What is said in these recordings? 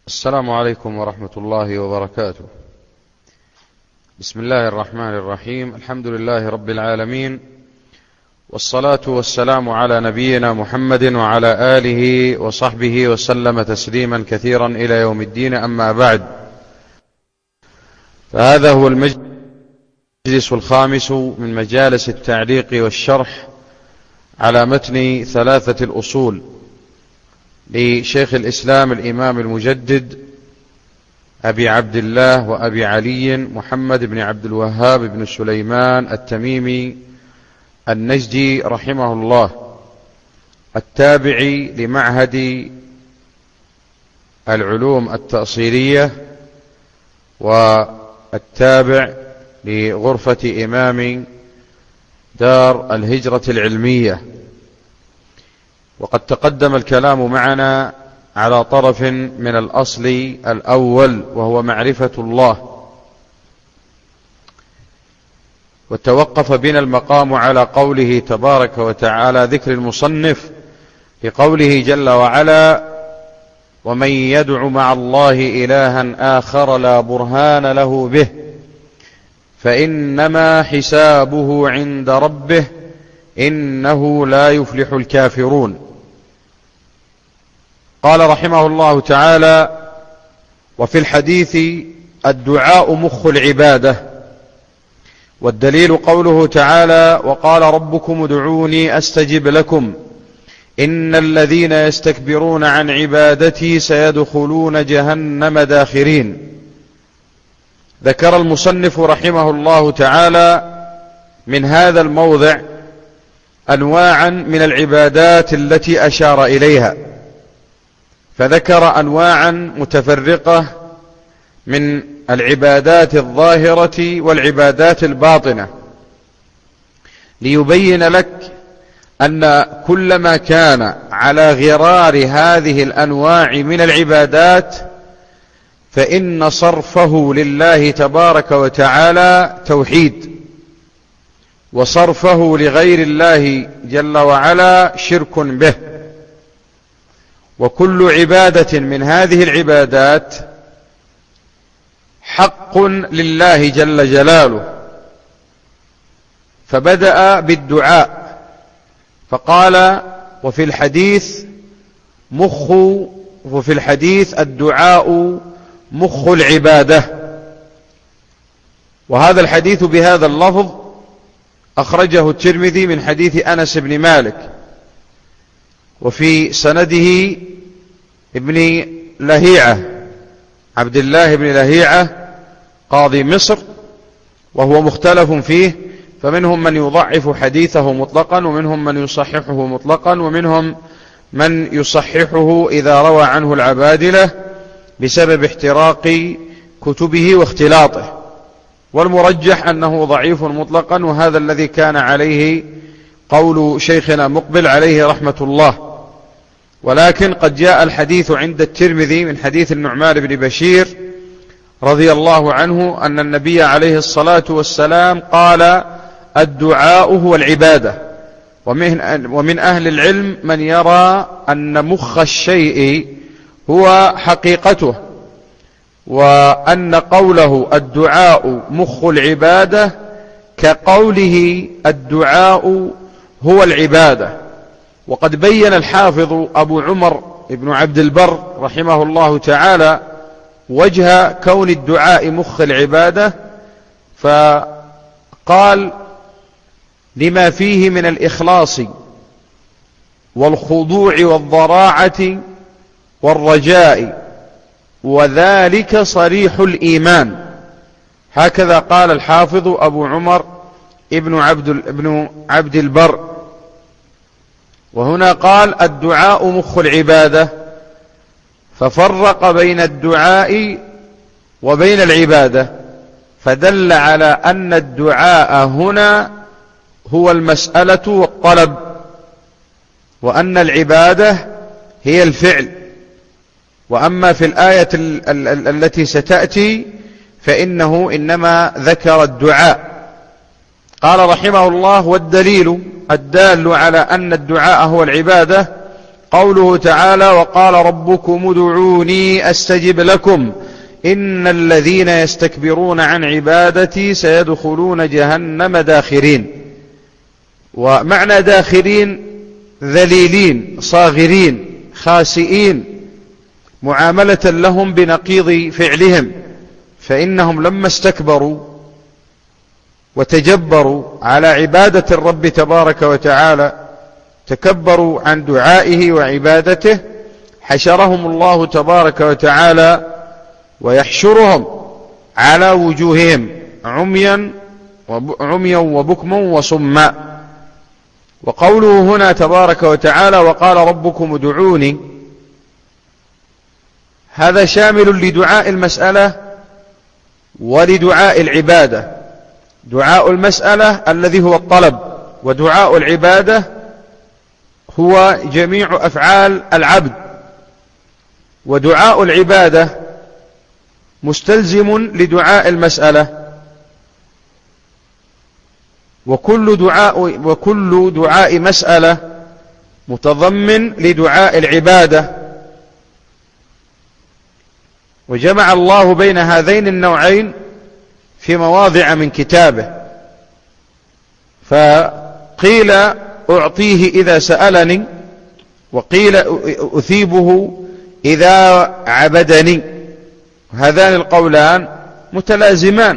السلام عليكم ورحمة الله وبركاته. بسم الله الرحمن الرحيم. الحمد لله رب العالمين، والصلاة والسلام على نبينا محمد وعلى آله وصحبه وسلم تسليما كثيرا إلى يوم الدين. أما بعد، فهذا هو المجلس الخامس من مجالس التعليق والشرح على متن ثلاثة الأصول لشيخ الإسلام الإمام المجدد أبي عبد الله وأبي علي محمد بن عبد الوهاب بن سليمان التميمي النجدي رحمه الله، التابعي لمعهد العلوم التأصيلية والتابع لغرفة إمام دار الهجرة العلمية. وقد تقدم الكلام معنا على طرف من الأصل الأول، وهو معرفة الله، وتوقف بنا المقام على قوله تبارك وتعالى، ذكر المصنف لقوله جل وعلا: ومن يدع مع الله إلها آخر لا برهان له به فإنما حسابه عند ربه إنه لا يفلح الكافرون. قال رحمه الله تعالى: وفي الحديث الدعاء مخ العبادة، والدليل قوله تعالى: وقال ربكم ادعوني أستجب لكم إن الذين يستكبرون عن عبادتي سيدخلون جهنم داخرين. ذكر المصنف رحمه الله تعالى من هذا الموضع أنواعا من العبادات التي أشار إليها، فذكر أنواعا متفرقة من العبادات الظاهرة والعبادات الباطنة، ليبين لك أن كل ما كان على غرار هذه الأنواع من العبادات فإن صرفه لله تبارك وتعالى توحيد، وصرفه لغير الله جل وعلا شرك به. وكل عبادة من هذه العبادات حق لله جل جلاله، فبدأ بالدعاء فقال: وفي الحديث الدعاء مخ العبادة. وهذا الحديث بهذا اللفظ أخرجه الترمذي من حديث أنس بن مالك، وفي سنده ابن لهيعة، عبد الله بن لهيعة قاضي مصر، وهو مختلف فيه، فمنهم من يضعف حديثه مطلقا، ومنهم من يصححه مطلقا، ومنهم من يصححه إذا روى عنه العبادلة بسبب احتراق كتبه واختلاطه، والمرجح أنه ضعيف مطلقا، وهذا الذي كان عليه قول شيخنا مقبل عليه رحمة الله. ولكن قد جاء الحديث عند الترمذي من حديث النعمان بن بشير رضي الله عنه أن النبي عليه الصلاة والسلام قال: الدعاء هو العبادة. ومن أهل العلم من يرى أن مخ الشيء هو حقيقته، وأن قوله الدعاء مخ العبادة كقوله الدعاء هو العبادة. وقد بين الحافظ أبو عمر ابن عبد البر رحمه الله تعالى وجه كون الدعاء مخ العبادة، فقال: لما فيه من الإخلاص والخضوع والضراعة والرجاء، وذلك صريح الإيمان. هكذا قال الحافظ أبو عمر ابن عبد البر. وهنا قال: الدعاء مخ العبادة، ففرق بين الدعاء وبين العبادة، فدل على أن الدعاء هنا هو المسألة والطلب، وأن العبادة هي الفعل. وأما في الآية التي ستأتي فإنه إنما ذكر الدعاء. قال رحمه الله: والدليل الدال على أن الدعاء هو العبادة قوله تعالى: وقال ربكم ادعوني أستجب لكم إن الذين يستكبرون عن عبادتي سيدخلون جهنم داخرين. ومعنى داخرين ذليلين صاغرين خاسئين، معاملة لهم بنقيض فعلهم، فإنهم لما استكبروا وتجبروا على عبادة الرب تبارك وتعالى، تكبروا عن دعائه وعبادته، حشرهم الله تبارك وتعالى ويحشرهم على وجوههم عميا وبكما وصما. وقوله هنا تبارك وتعالى: وقال ربكم ادعوني، هذا شامل لدعاء المسألة ولدعاء العبادة. دعاء المسألة الذي هو الطلب، ودعاء العبادة هو جميع أفعال العبد. ودعاء العبادة مستلزم لدعاء المسألة، وكل دعاء مسألة متضمن لدعاء العبادة. وجمع الله بين هذين النوعين في مواضع من كتابه، فقيل أعطيه إذا سألني، وقيل أثيبه إذا عبدني. هذان القولان متلازمان.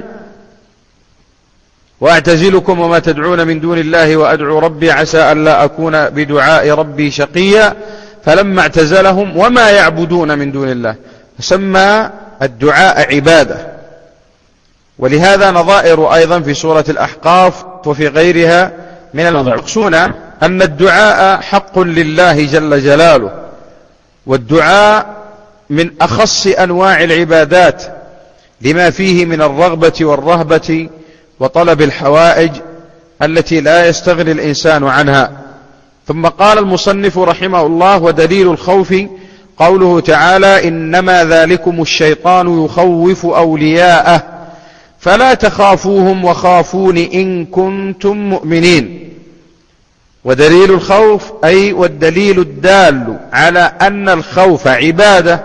وأعتزلكم وما تدعون من دون الله وأدعو ربي عسى ألا أكون بدعاء ربي شقيا، فلما اعتزلهم وما يعبدون من دون الله سمى الدعاء عبادة. ولهذا نظائر أيضا في سورة الأحقاف وفي غيرها من المقصون أن الدعاء حق لله جل جلاله، والدعاء من أخص أنواع العبادات لما فيه من الرغبة والرهبة وطلب الحوائج التي لا يستغني الإنسان عنها. ثم قال المصنف رحمه الله: ودليل الخوف قوله تعالى: إنما ذلكم الشيطان يخوف أولياءه فلا تخافوهم وخافون إن كنتم مؤمنين. ودليل الخوف أي والدليل الدال على أن الخوف عبادة،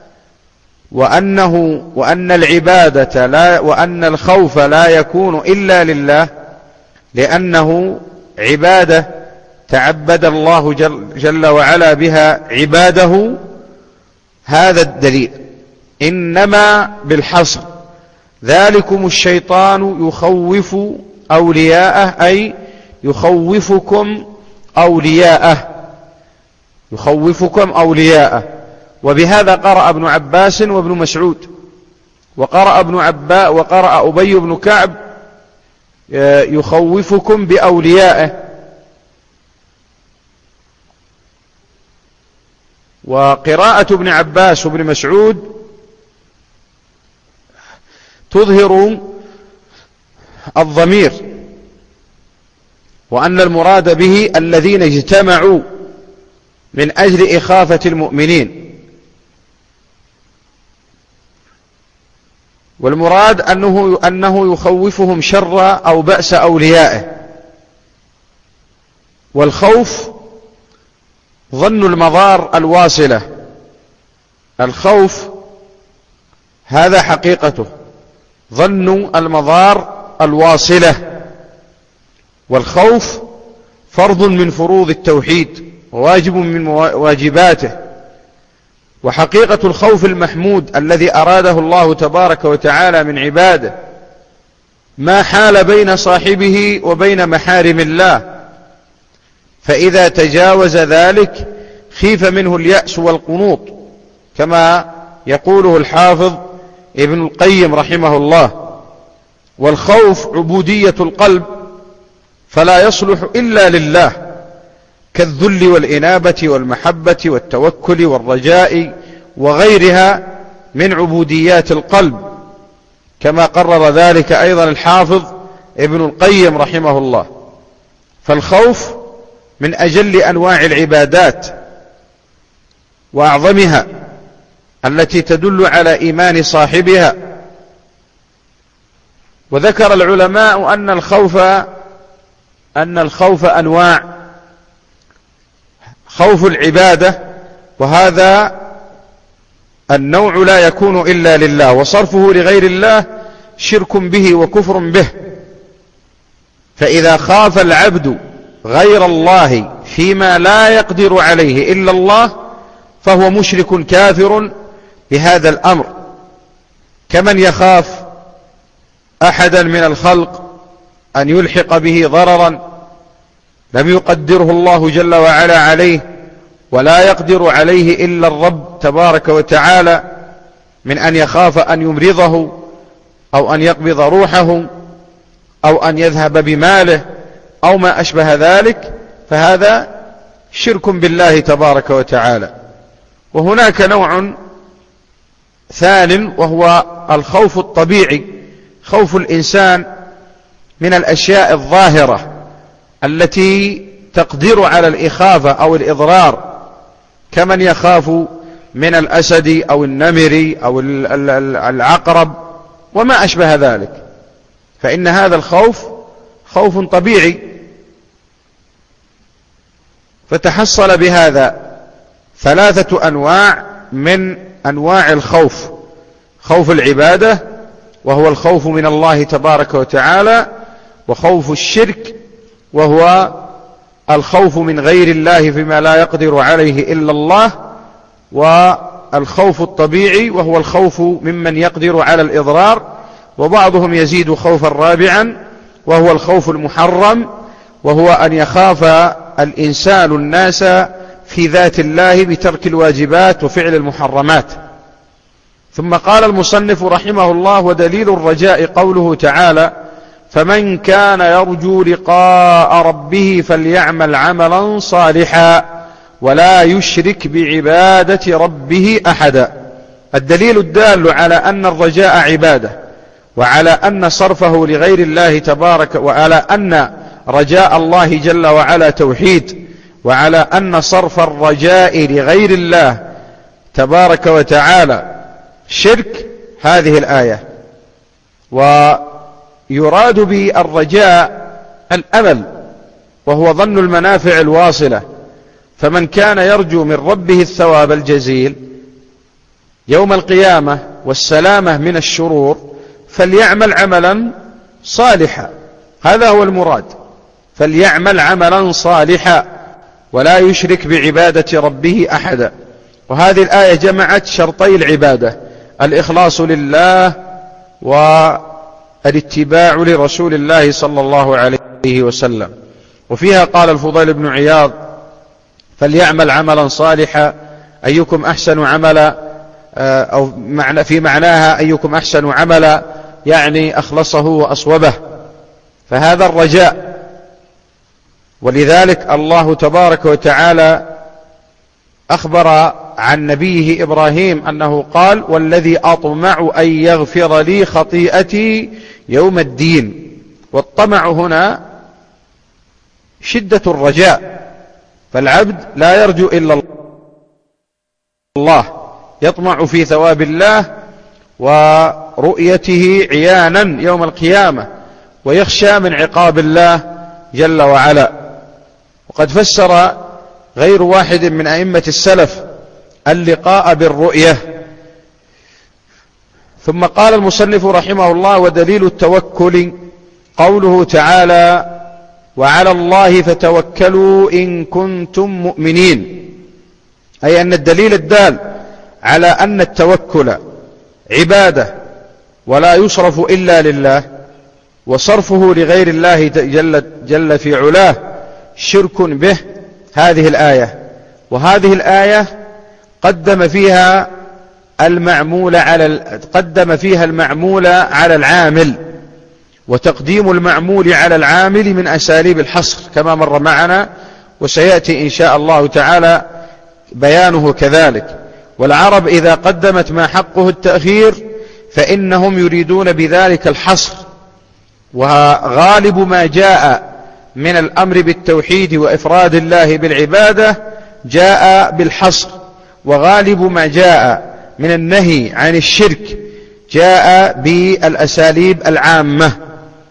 وأن العبادة وأن الخوف لا يكون إلا لله، لأنه عبادة تعبد الله جل وعلا بها عباده. هذا الدليل. إنما بالحصر، ذلكم الشيطان يخوف أولياءه أي يخوفكم أولياءه، يخوفكم أولياءه. وبهذا قرأ ابن عباس وابن مسعود، وقرأ أبي بن كعب يخوفكم بأوليائه. وقراءة ابن عباس وابن مسعود تظهر الضمير، وأن المراد به الذين اجتمعوا من أجل إخافة المؤمنين، والمراد أنه يخوفهم شر أو بأس أوليائه. والخوف ظن المضار الواصلة، الخوف هذا حقيقته، ظن المضار الواصلة. والخوف فرض من فروض التوحيد وواجب من واجباته. وحقيقة الخوف المحمود الذي أراده الله تبارك وتعالى من عباده ما حال بين صاحبه وبين محارم الله، فإذا تجاوز ذلك خيف منه اليأس والقنوط، كما يقوله الحافظ ابن القيم رحمه الله. والخوف عبودية القلب، فلا يصلح إلا لله، كالذل والإنابة والمحبة والتوكل والرجاء وغيرها من عبوديات القلب، كما قرر ذلك أيضا الحافظ ابن القيم رحمه الله. فالخوف من أجل أنواع العبادات وأعظمها التي تدل على إيمان صاحبها. وذكر العلماء أن الخوف أنواع: خوف العبادة، وهذا النوع لا يكون إلا لله، وصرفه لغير الله شرك به وكفر به. فإذا خاف العبد غير الله فيما لا يقدر عليه إلا الله فهو مشرك كافر بهذا الأمر، كمن يخاف أحدا من الخلق أن يلحق به ضررا لم يقدره الله جل وعلا عليه ولا يقدر عليه إلا الرب تبارك وتعالى، من أن يخاف أن يمرضه أو أن يقبض روحه أو أن يذهب بماله أو ما أشبه ذلك، فهذا شرك بالله تبارك وتعالى. وهناك نوع ثان وهو الخوف الطبيعي، خوف الإنسان من الأشياء الظاهرة التي تقدر على الإخافة أو الإضرار، كمن يخاف من الأسد أو النمر أو العقرب وما أشبه ذلك، فإن هذا الخوف خوف طبيعي. فتحصل بهذا ثلاثة أنواع من أنواع الخوف: خوف العبادة وهو الخوف من الله تبارك وتعالى، وخوف الشرك وهو الخوف من غير الله فيما لا يقدر عليه إلا الله، والخوف الطبيعي وهو الخوف ممن يقدر على الإضرار، وبعضهم يزيد خوفا رابعا وهو الخوف المحرم، وهو أن يخاف الإنسان الناس في ذات الله بترك الواجبات وفعل المحرمات. ثم قال المصنف رحمه الله: ودليل الرجاء قوله تعالى: فمن كان يرجو لقاء ربه فليعمل عملا صالحا ولا يشرك بعبادة ربه أحدا. الدليل الدال على أن الرجاء عبادة، وعلى أن صرفه لغير الله تبارك، وعلى أن رجاء الله جل وعلا توحيد، وعلى أن صرف الرجاء لغير الله تبارك وتعالى شرك، هذه الآية. ويراد بالرجاء الأمل، وهو ظن المنافع الواصلة. فمن كان يرجو من ربه الثواب الجزيل يوم القيامة والسلامة من الشرور فليعمل عملا صالحا، هذا هو المراد، فليعمل عملا صالحا ولا يشرك بعبادة ربه أحدا. وهذه الآية جمعت شرطي العبادة: الإخلاص لله والاتباع لرسول الله صلى الله عليه وسلم. وفيها قال الفضيل بن عياض: فليعمل عملا صالحا أيكم أحسن عملا، أو في معناها أيكم أحسن عملا، يعني أخلصه وأصوبه. فهذا الرجاء. ولذلك الله تبارك وتعالى أخبر عن نبيه إبراهيم أنه قال: والذي أطمع أن يغفر لي خطيئتي يوم الدين. والطمع هنا شدة الرجاء، فالعبد لا يرجو إلا الله، يطمع في ثواب الله ورؤيته عيانا يوم القيامة، ويخشى من عقاب الله جل وعلا. وقد فسر غير واحد من أئمة السلف اللقاء بالرؤية. ثم قال المصنف رحمه الله: ودليل التوكل قوله تعالى: وعلى الله فتوكلوا إن كنتم مؤمنين، أي أن الدليل الدال على أن التوكل عبادة ولا يصرف إلا لله، وصرفه لغير الله جل في علاه شرك به، هذه الآية. وهذه الآية قدم فيها المعمول على العامل، وتقديم المعمول على العامل من أساليب الحصر كما مر معنا، وسيأتي إن شاء الله تعالى بيانه كذلك. والعرب إذا قدمت ما حقه التأخير فإنهم يريدون بذلك الحصر، وغالب ما جاء من الأمر بالتوحيد وإفراد الله بالعبادة جاء بالحصر، وغالب ما جاء من النهي عن الشرك جاء بالأساليب العامة.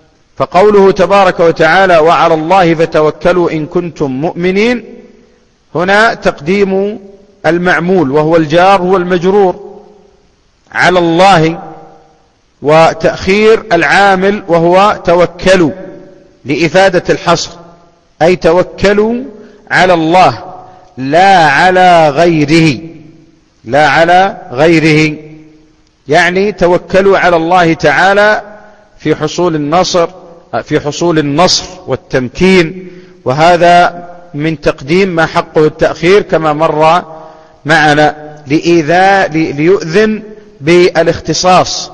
فقوله تبارك وتعالى: وعلى الله فتوكلوا إن كنتم مؤمنين، هنا تقديم المعمول وهو الجار والمجرور على الله، وتأخير العامل وهو توكلوا لإفادة الحصر، أي توكلوا على الله لا على غيره، لا على غيره، يعني توكلوا على الله تعالى في حصول النصر والتمكين. وهذا من تقديم ما حقه التأخير كما مر معنا، ليؤذن بالاختصاص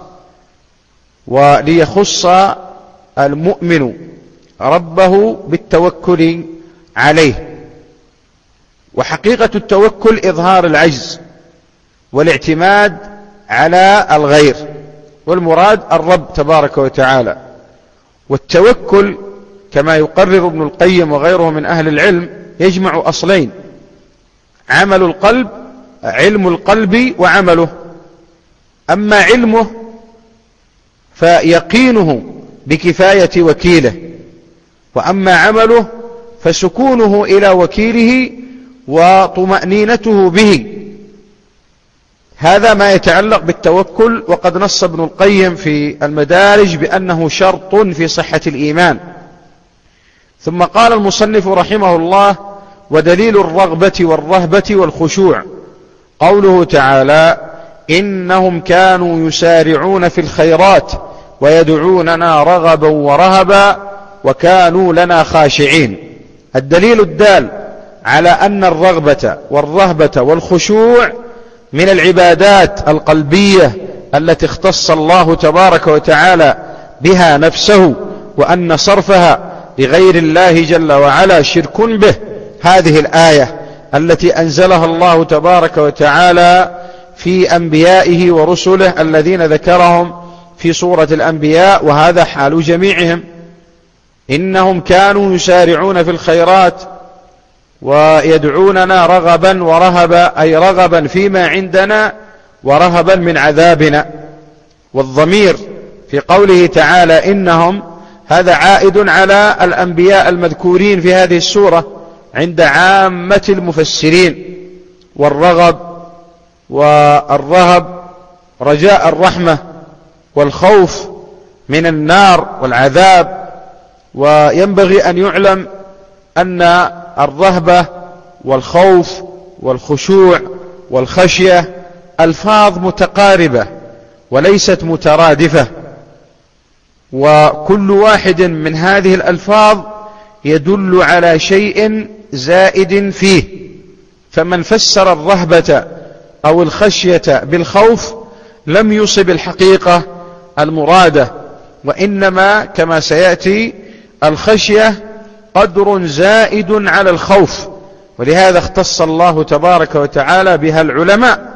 وليخص المؤمن ربه بالتوكل عليه. وحقيقة التوكل إظهار العجز والاعتماد على الغير، والمراد الرب تبارك وتعالى. والتوكل كما يقرر ابن القيم وغيره من أهل العلم يجمع أصلين: عمل القلب، علم القلب وعمله. أما علمه فيقينه بكفاية وكيله، وأما عمله فسكونه إلى وكيله وطمأنينته به. هذا ما يتعلق بالتوكل. وقد نص ابن القيم في المدارج بأنه شرط في صحة الإيمان. ثم قال المصنف رحمه الله: ودليل الرغبة والرهبة والخشوع قوله تعالى: إنهم كانوا يسارعون في الخيرات ويدعوننا رغبا ورهبا وكانوا لنا خاشعين. الدليل الدال على أن الرغبة والرهبة والخشوع من العبادات القلبية التي اختص الله تبارك وتعالى بها نفسه، وأن صرفها لغير الله جل وعلا شرك به. هذه الآية التي أنزلها الله تبارك وتعالى في أنبيائه ورسله الذين ذكرهم في سورة الأنبياء، وهذا حال جميعهم. إنهم كانوا يسارعون في الخيرات ويدعوننا رغبا ورهبا، أي رغبا فيما عندنا ورهبا من عذابنا. والضمير في قوله تعالى إنهم هذا عائد على الأنبياء المذكورين في هذه السورة عند عامة المفسرين. والرغب والرهب رجاء الرحمة والخوف من النار والعذاب. وينبغي أن يعلم أن الرهبة والخوف والخشوع والخشية ألفاظ متقاربة وليست مترادفة، وكل واحد من هذه الألفاظ يدل على شيء زائد فيه. فمن فسر الرهبة أو الخشية بالخوف لم يصب الحقيقة المرادة، وإنما كما سيأتي الخشية قدر زائد على الخوف، ولهذا اختص الله تبارك وتعالى بها العلماء.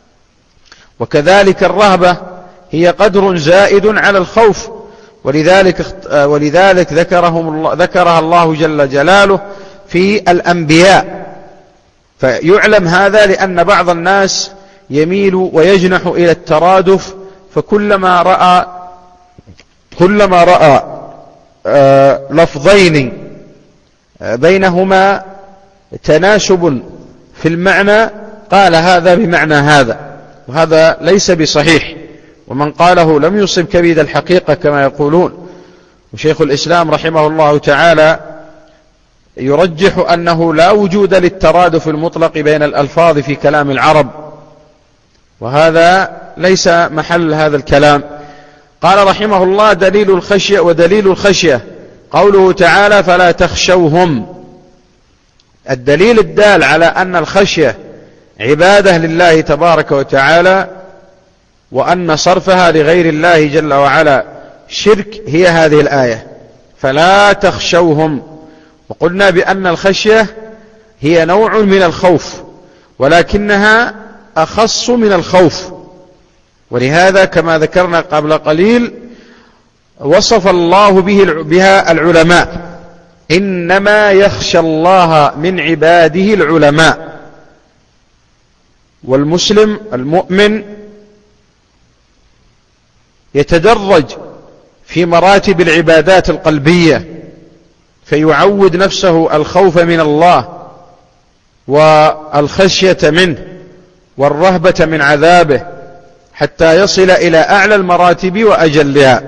وكذلك الرهبة هي قدر زائد على الخوف، ولذلك ذكرها الله جل جلاله في الأنبياء. فيعلم هذا لأن بعض الناس يميل ويجنح إلى الترادف، فكلما رأى لفظين بينهما تناسب في المعنى قال هذا بمعنى هذا، وهذا ليس بصحيح. ومن قاله لم يصب كبيد الحقيقة كما يقولون. وشيخ الإسلام رحمه الله تعالى يرجح أنه لا وجود للترادف المطلق بين الألفاظ في كلام العرب، وهذا ليس محل هذا الكلام. قال رحمه الله: دليل الخشية. ودليل الخشية قوله تعالى: فلا تخشوهم. الدليل الدال على أن الخشية عبادة لله تبارك وتعالى، وأن صرفها لغير الله جل وعلا شرك، هي هذه الآية: فلا تخشوهم. وقلنا بأن الخشية هي نوع من الخوف، ولكنها أخص من الخوف. ولهذا كما ذكرنا قبل قليل وصف الله بها العلماء: إنما يخشى الله من عباده العلماء. والمسلم المؤمن يتدرج في مراتب العبادات القلبية، فيعود نفسه الخوف من الله والخشية منه والرهبة من عذابه حتى يصل إلى أعلى المراتب وأجلها.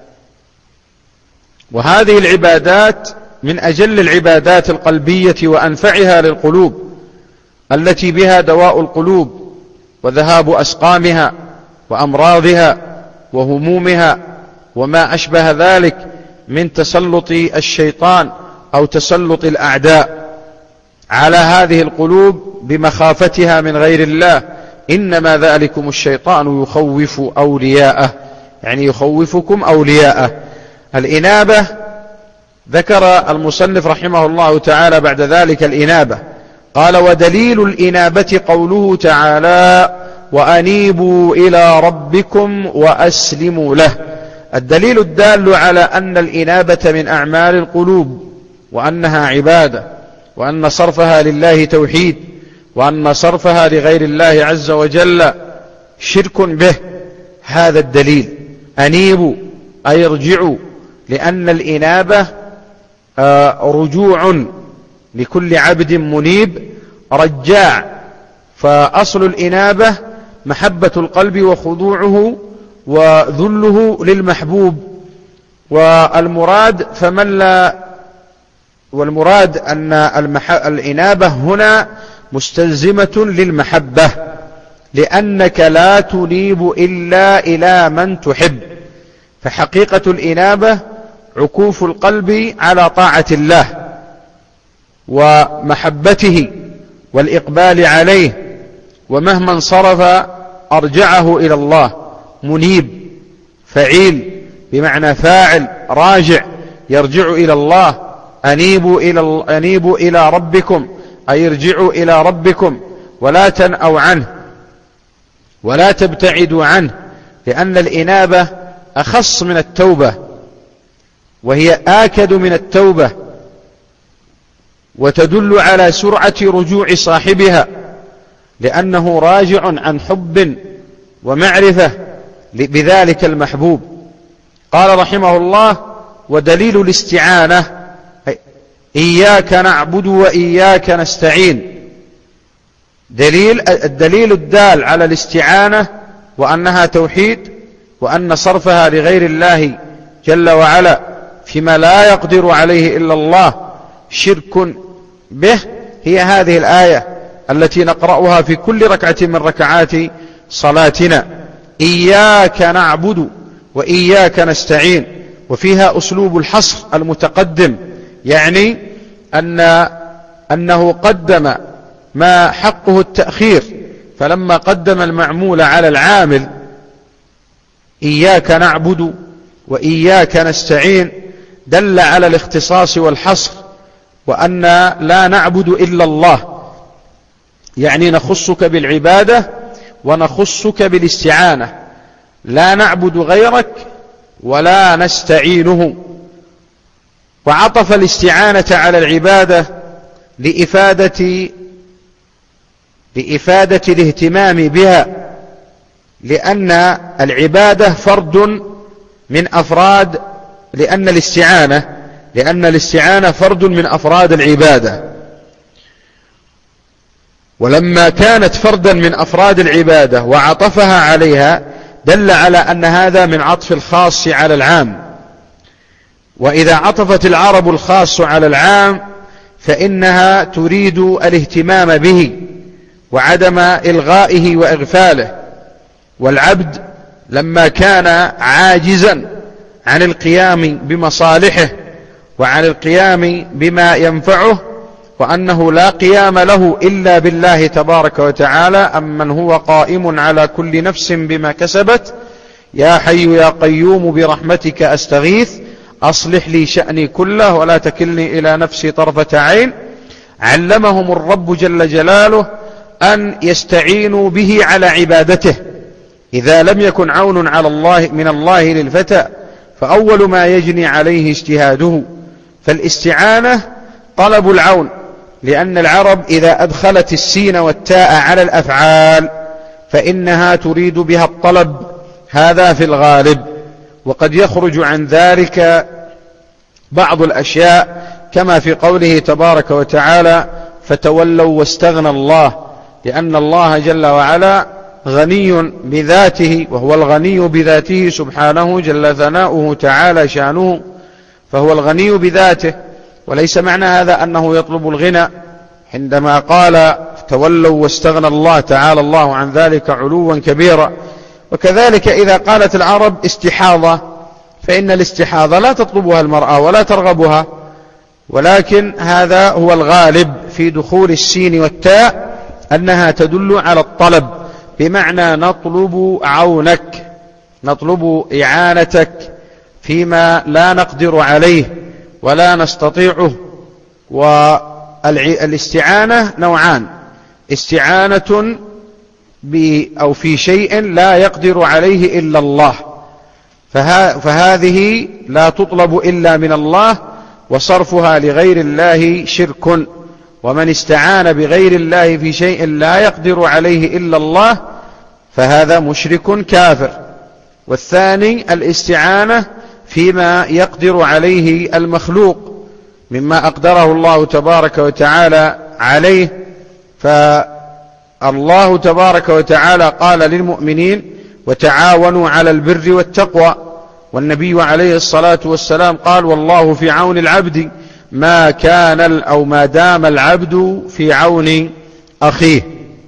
وهذه العبادات من أجل العبادات القلبية وأنفعها للقلوب، التي بها دواء القلوب وذهاب أسقامها وأمراضها وهمومها وما أشبه ذلك من تسلط الشيطان أو تسلط الأعداء على هذه القلوب بمخافتها من غير الله. إنما ذلكم الشيطان يخوف أولياءه، يعني يخوفكم أولياءه. الإنابة ذكر المصنف رحمه الله تعالى بعد ذلك الإنابة، قال: ودليل الإنابة قوله تعالى: وأنيبوا إلى ربكم وأسلموا له. الدليل الدال على أن الإنابة من أعمال القلوب، وأنها عبادة، وأن صرفها لله توحيد، وأن صرفها لغير الله عز وجل شرك به. هذا الدليل. أنيبوا أي ارجعوا، لأن الإنابة رجوع لكل عبد منيب رجاع. فأصل الإنابة محبة القلب وخضوعه وذله للمحبوب. والمراد أن الإنابة هنا مستلزمة للمحبة، لأنك لا تنيب إلا إلى من تحب. فحقيقة الإنابة عكوف القلب على طاعة الله ومحبته والإقبال عليه، ومهما انصرف أرجعه إلى الله. منيب فعيل بمعنى فاعل راجع يرجع إلى الله. أنيبوا إلى ربكم أي ارجعوا إلى ربكم ولا تنأوا عنه ولا تبتعدوا عنه، لأن الإنابة أخص من التوبة، وهي آكد من التوبة، وتدل على سرعة رجوع صاحبها، لأنه راجع عن حب ومعرفة بذلك المحبوب. قال رحمه الله: ودليل الاستعانة إياك نعبد وإياك نستعين. الدليل الدال على الاستعانة وأنها توحيد، وأن صرفها لغير الله جل وعلا فيما لا يقدر عليه إلا الله شرك به، هي هذه الآية التي نقرأها في كل ركعة من ركعات صلاتنا: إياك نعبد وإياك نستعين. وفيها أسلوب الحصر المتقدم، يعني أنه قدم ما حقه التأخير، فلما قدم المعمول على العامل إياك نعبد وإياك نستعين دل على الاختصاص والحصر، وأن لا نعبد إلا الله، يعني نخصك بالعبادة ونخصك بالاستعانة، لا نعبد غيرك ولا نستعينه. وعطف الاستعانة على العبادة لإفادة الاهتمام بها، لأن العبادة فرد من أفراد، لأن الاستعانة فرد من أفراد العبادة. ولما كانت فردا من أفراد العبادة وعطفها عليها دل على أن هذا من عطف الخاص على العام. وإذا عطفت العرب الخاص على العام فإنها تريد الاهتمام به وعدم إلغائه وإغفاله. والعبد لما كان عاجزا عن القيام بمصالحه وعن القيام بما ينفعه، وأنه لا قيام له إلا بالله تبارك وتعالى، أمن هو قائم على كل نفس بما كسبت، يا حي يا قيوم برحمتك أستغيث أصلح لي شأني كله ولا تكلني إلى نفسي طرفة عين. علمهم الرب جل جلاله أن يستعينوا به على عبادته إذا لم يكن عون على الله من الله للفتى، فأول ما يجني عليه اجتهاده. فالاستعانة طلب العون، لأن العرب إذا أدخلت السين والتاء على الأفعال فإنها تريد بها الطلب، هذا في الغالب، وقد يخرج عن ذلك بعض الأشياء كما في قوله تبارك وتعالى: فتولوا واستغنى الله، لأن الله جل وعلا غني بذاته، وهو الغني بذاته سبحانه جل ثناؤه تعالى شانه، فهو الغني بذاته. وليس معنى هذا أنه يطلب الغنى عندما قال تولوا واستغنى الله، تعالى الله عن ذلك علوا كبيرا. وكذلك إذا قالت العرب استحاضة، فإن الاستحاضة لا تطلبها المرأة ولا ترغبها، ولكن هذا هو الغالب في دخول السين والتاء أنها تدل على الطلب، بمعنى نطلب عونك، نطلب إعانتك فيما لا نقدر عليه ولا نستطيعه. والاستعانة نوعان: استعانة أو في شيء لا يقدر عليه إلا الله، فهذه لا تطلب إلا من الله، وصرفها لغير الله شرك. ومن استعان بغير الله في شيء لا يقدر عليه إلا الله فهذا مشرك كافر. والثاني الاستعانة فيما يقدر عليه المخلوق مما أقدره الله تبارك وتعالى عليه. فالله تبارك وتعالى قال للمؤمنين: وتعاونوا على البر والتقوى. والنبي عليه الصلاة والسلام قال: والله في عون العبد ما كان أو ما دام العبد في عون أخيه.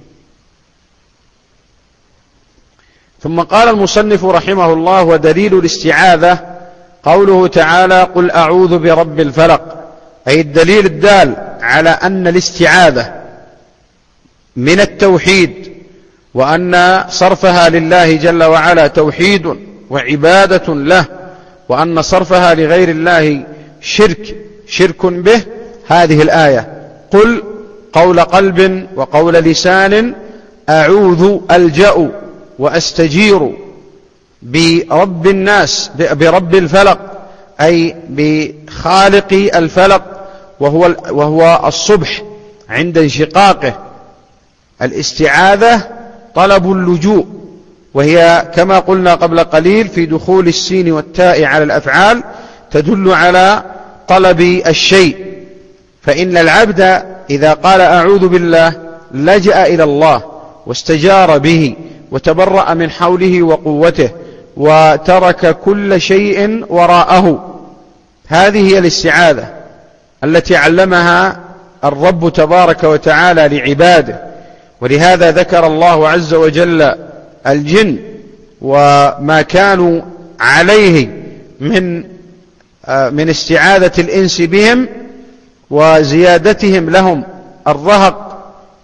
ثم قال المصنف رحمه الله: ودليل الاستعاذة قوله تعالى: قل أعوذ برب الفلق، أي الدليل الدال على أن الاستعاذة من التوحيد، وأن صرفها لله جل وعلا توحيد وعبادة له، وأن صرفها لغير الله شرك به. هذه الآية: قل قول قلب وقول لسان، أعوذ ألجأ وأستجير برب الناس، برب الفلق، أي بخالق الفلق، وهو الصبح عند انشقاقه. الاستعاذة طلب اللجوء، وهي كما قلنا قبل قليل في دخول السين والتاء على الأفعال تدل على طلب الشيء. فإن العبد إذا قال أعوذ بالله لجأ إلى الله واستجار به وتبرأ من حوله وقوته وترك كل شيء وراءه. هذه هي الاستعاذة التي علمها الرب تبارك وتعالى لعباده. ولهذا ذكر الله عز وجل الجن وما كانوا عليه من استعاذة الإنس بهم وزيادتهم لهم الرهق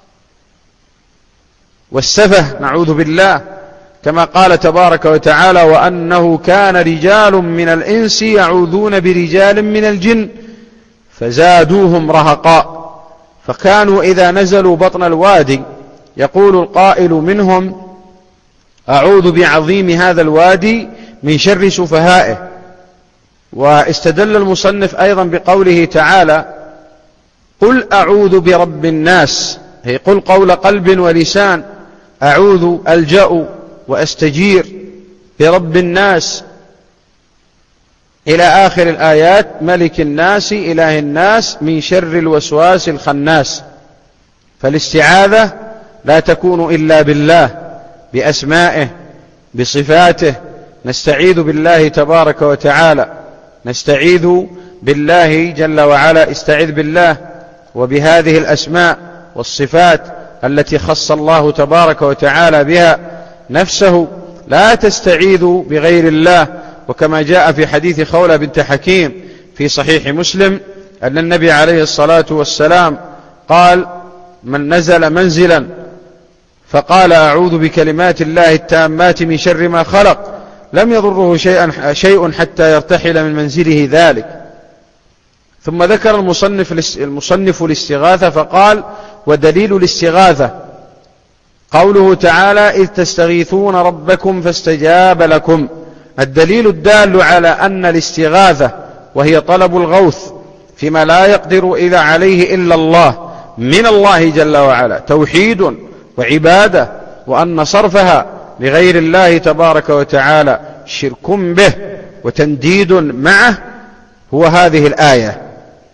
والسفه، نعوذ بالله، كما قال تبارك وتعالى: وأنه كان رجال من الإنس يعوذون برجال من الجن فزادوهم رهقا. فكانوا إذا نزلوا بطن الوادي يقول القائل منهم: أعوذ بعظيم هذا الوادي من شر سفهائه. واستدل المصنف أيضا بقوله تعالى: قل أعوذ برب الناس، هي قل قول قلب ولسان، أعوذ ألجأ وأستجير برب الناس إلى آخر الآيات: ملك الناس إله الناس من شر الوسواس الخناس. فالاستعاذة لا تكون إلا بالله بأسمائه بصفاته. نستعيذ بالله تبارك وتعالى، نستعيذ بالله جل وعلا، استعذ بالله وبهذه الأسماء والصفات التي خص الله تبارك وتعالى بها نفسه. لا تستعيذ بغير الله. وكما جاء في حديث خولة بنت حكيم في صحيح مسلم أن النبي عليه الصلاة والسلام قال: من نزل منزلا فقال أعوذ بكلمات الله التامات من شر ما خلق لم يضره شيء حتى يرتحل من منزله ذلك. ثم ذكر المصنف الاستغاثة فقال: ودليل الاستغاثة قوله تعالى: إذ تستغيثون ربكم فاستجاب لكم. الدليل الدال على أن الاستغاثة وهي طلب الغوث فيما لا يقدر إذا عليه إلا الله من الله جل وعلا توحيد وعبادة، وأن صرفها لغير الله تبارك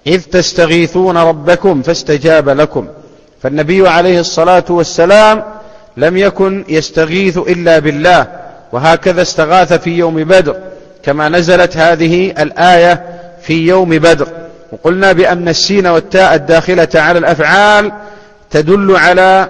إذ تستغيثون ربكم فاستجاب لكم. فالنبي عليه الصلاة والسلام لم يكن يستغيث إلا بالله، وهكذا استغاث في يوم بدر، كما نزلت هذه الآية في يوم بدر. وقلنا بأن السين والتاء الداخلة على الأفعال تدل على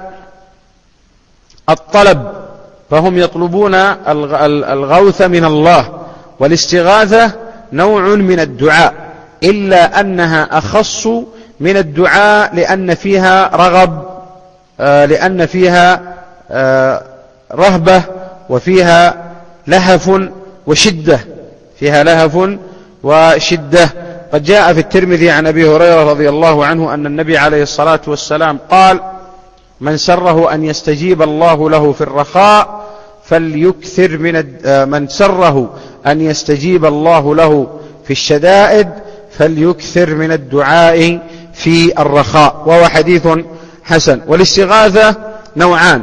الطلب، فهم يطلبون الغوث من الله، والاستغاثة نوع من الدعاء، إلا أنها أخص من الدعاء لأن فيها رغب، لأن فيها رهبة، وفيها لهف وشدة، فيها لهف وشدة. قد جاء في الترمذي عن أبي هريرة رضي الله عنه أن النبي عليه الصلاة والسلام قال: من سره أن يستجيب الله له في الرخاء فليكثر من سره أن يستجيب الله له في الشدائد فليكثر من الدعاء في الرخاء، وهو حديث حسن. والاستغاثة نوعان: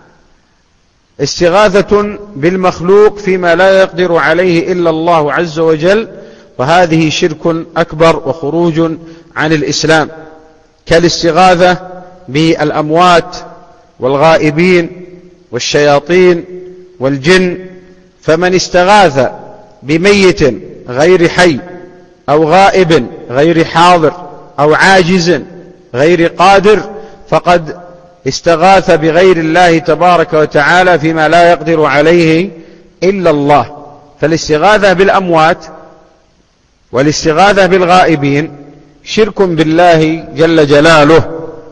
استغاثة بالمخلوق فيما لا يقدر عليه إلا الله عز وجل، وهذه شرك أكبر وخروج عن الإسلام، كالاستغاثة بالأموات والغائبين والشياطين والجن. فمن استغاث بميت غير حي أو غائب غير حاضر أو عاجز غير قادر فقد استغاث بغير الله تبارك وتعالى فيما لا يقدر عليه إلا الله. فالاستغاثة بالأموات والاستغاثة بالغائبين شرك بالله جل جلاله.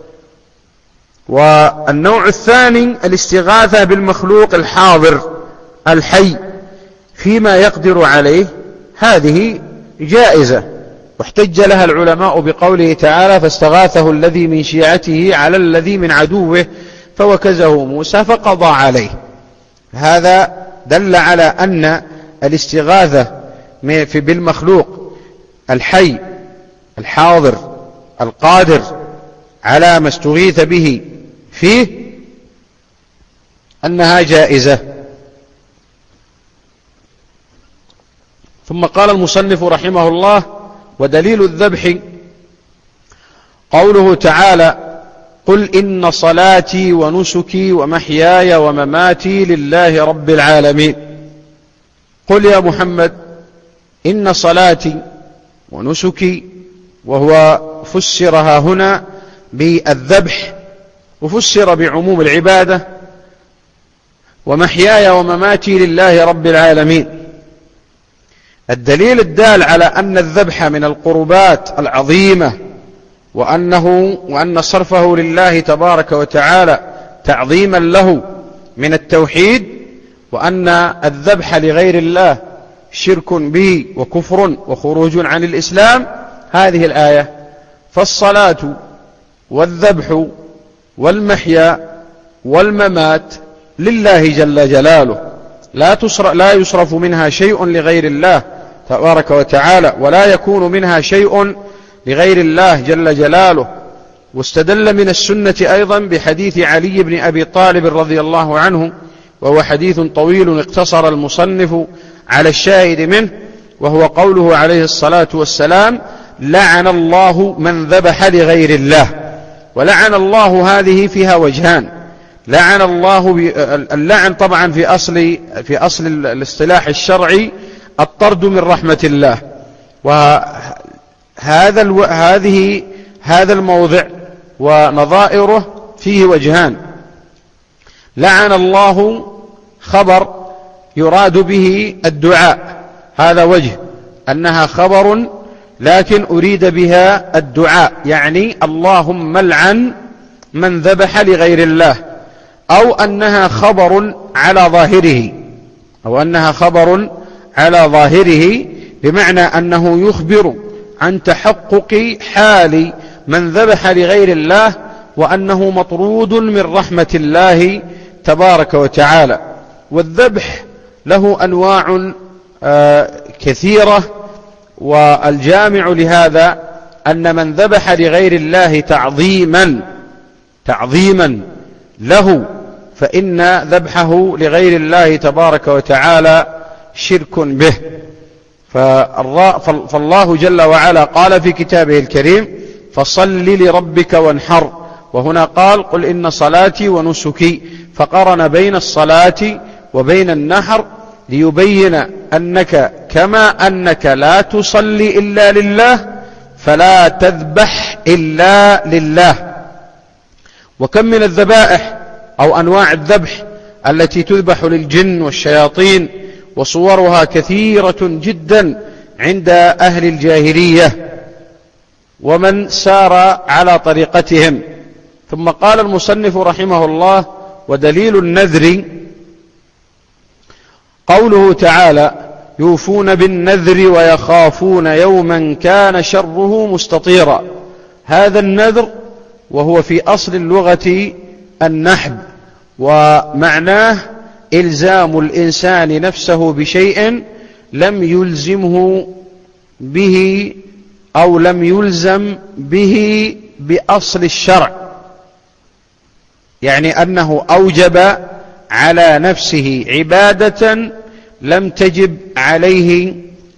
والنوع الثاني الاستغاثة بالمخلوق الحاضر الحي فيما يقدر عليه، هذه جائزة، واحتج لها العلماء بقوله تعالى: فاستغاثه الذي من شيعته على الذي من عدوه فوكزه موسى فقضى عليه. هذا دل على أن الاستغاثة بالمخلوق الحي الحاضر القادر على ما استغيث به فيه أنها جائزة. ثم قال المصنف رحمه الله: ودليل الذبح قوله تعالى: قل إن صلاتي ونسكي ومحياي ومماتي لله رب العالمين. قل يا محمد إن صلاتي ونسكي، وهو فسرها هنا بالذبح وفسر بعموم العبادة، ومحياي ومماتي لله رب العالمين. الدليل على أن الذبح من القربات العظيمة، وأن صرفه لله تبارك وتعالى تعظيما له من التوحيد، وأن الذبح لغير الله شرك به وكفر وخروج عن الإسلام، هذه الآية. فالصلاة والذبح والمحيا والممات لله جل جلاله، لا يصرف منها شيء لغير الله تبارك وتعالى، ولا يكون منها شيء لغير الله جل جلاله. واستدل من السنة أيضا بحديث علي بن أبي طالب رضي الله عنه، وهو حديث طويل اقتصر المصنف على الشاهد منه، وهو قوله عليه الصلاة والسلام: لعن الله من ذبح لغير الله. ولعن الله هذه فيها وجهان: لعن الله اللعن طبعا في أصل الاصطلاح الشرعي الطرد من رحمة الله، هذا الموضع ونظائره فيه وجهان. لعن الله خبر يراد به الدعاء، هذا وجه، أنها خبر لكن أريد بها الدعاء، يعني اللهم لعن من ذبح لغير الله، أو أنها خبر على ظاهره بمعنى أنه يخبر عن تحقق حال من ذبح لغير الله، وأنه مطرود من رحمة الله تبارك وتعالى. والذبح له أنواع كثيرة، والجامع لهذا أن من ذبح لغير الله تعظيما له فإن ذبحه لغير الله تبارك وتعالى شرك به. فالله جل وعلا قال في كتابه الكريم فصل لربك وانحر، وهنا قال قل إن صلاتي ونسكي، فقرن بين الصلاة وبين النحر ليبين أنك كما أنك لا تصلي إلا لله فلا تذبح إلا لله. وكم من الذبائح أو أنواع الذبح التي تذبح للجن والشياطين، وصورها كثيرة جدا عند أهل الجاهلية ومن سار على طريقتهم. ثم قال المصنف رحمه الله ودليل النذر قوله تعالى يوفون بالنذر ويخافون يوما كان شره مستطيرا. هذا النذر وهو في أصل اللغة النحب، ومعناه إلزام الإنسان نفسه بشيء لم يلزمه به أو لم يلزم به بأصل الشرع، يعني أنه أوجب على نفسه عبادة لم تجب عليه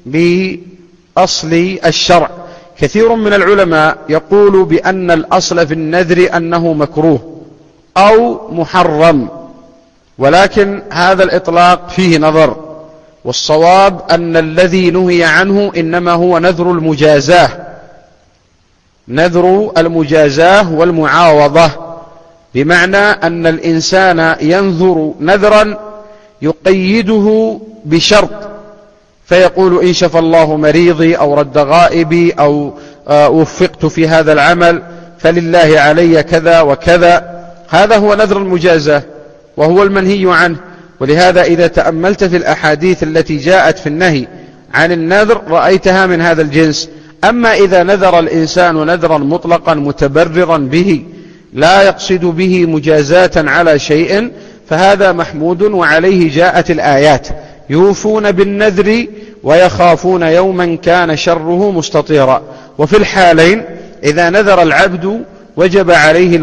بأصل الشرع. كثير من العلماء يقول بأن الأصل في النذر أنه مكروه أو محرم، ولكن هذا الإطلاق فيه نظر، والصواب أن الذي نهي عنه إنما هو نذر المجازاة، نذر المجازاة والمعاوضة، بمعنى أن الإنسان ينذر نذرا يقيده بشرط، فيقول إن شفى الله مريضي أو رد غائبي أو وفقت في هذا العمل فلله علي كذا وكذا. هذا هو نذر المجازاة وهو المنهي عنه. ولهذا إذا تأملت في الأحاديث التي جاءت في النهي عن النذر رأيتها من هذا الجنس. أما إذا نذر الإنسان نذرا مطلقا متبررا به لا يقصد به مجازاة على شيء فهذا محمود، وعليه جاءت الآيات يوفون بالنذر ويخافون يوما كان شره مستطيرا. وفي الحالين إذا نذر العبد وجب عليه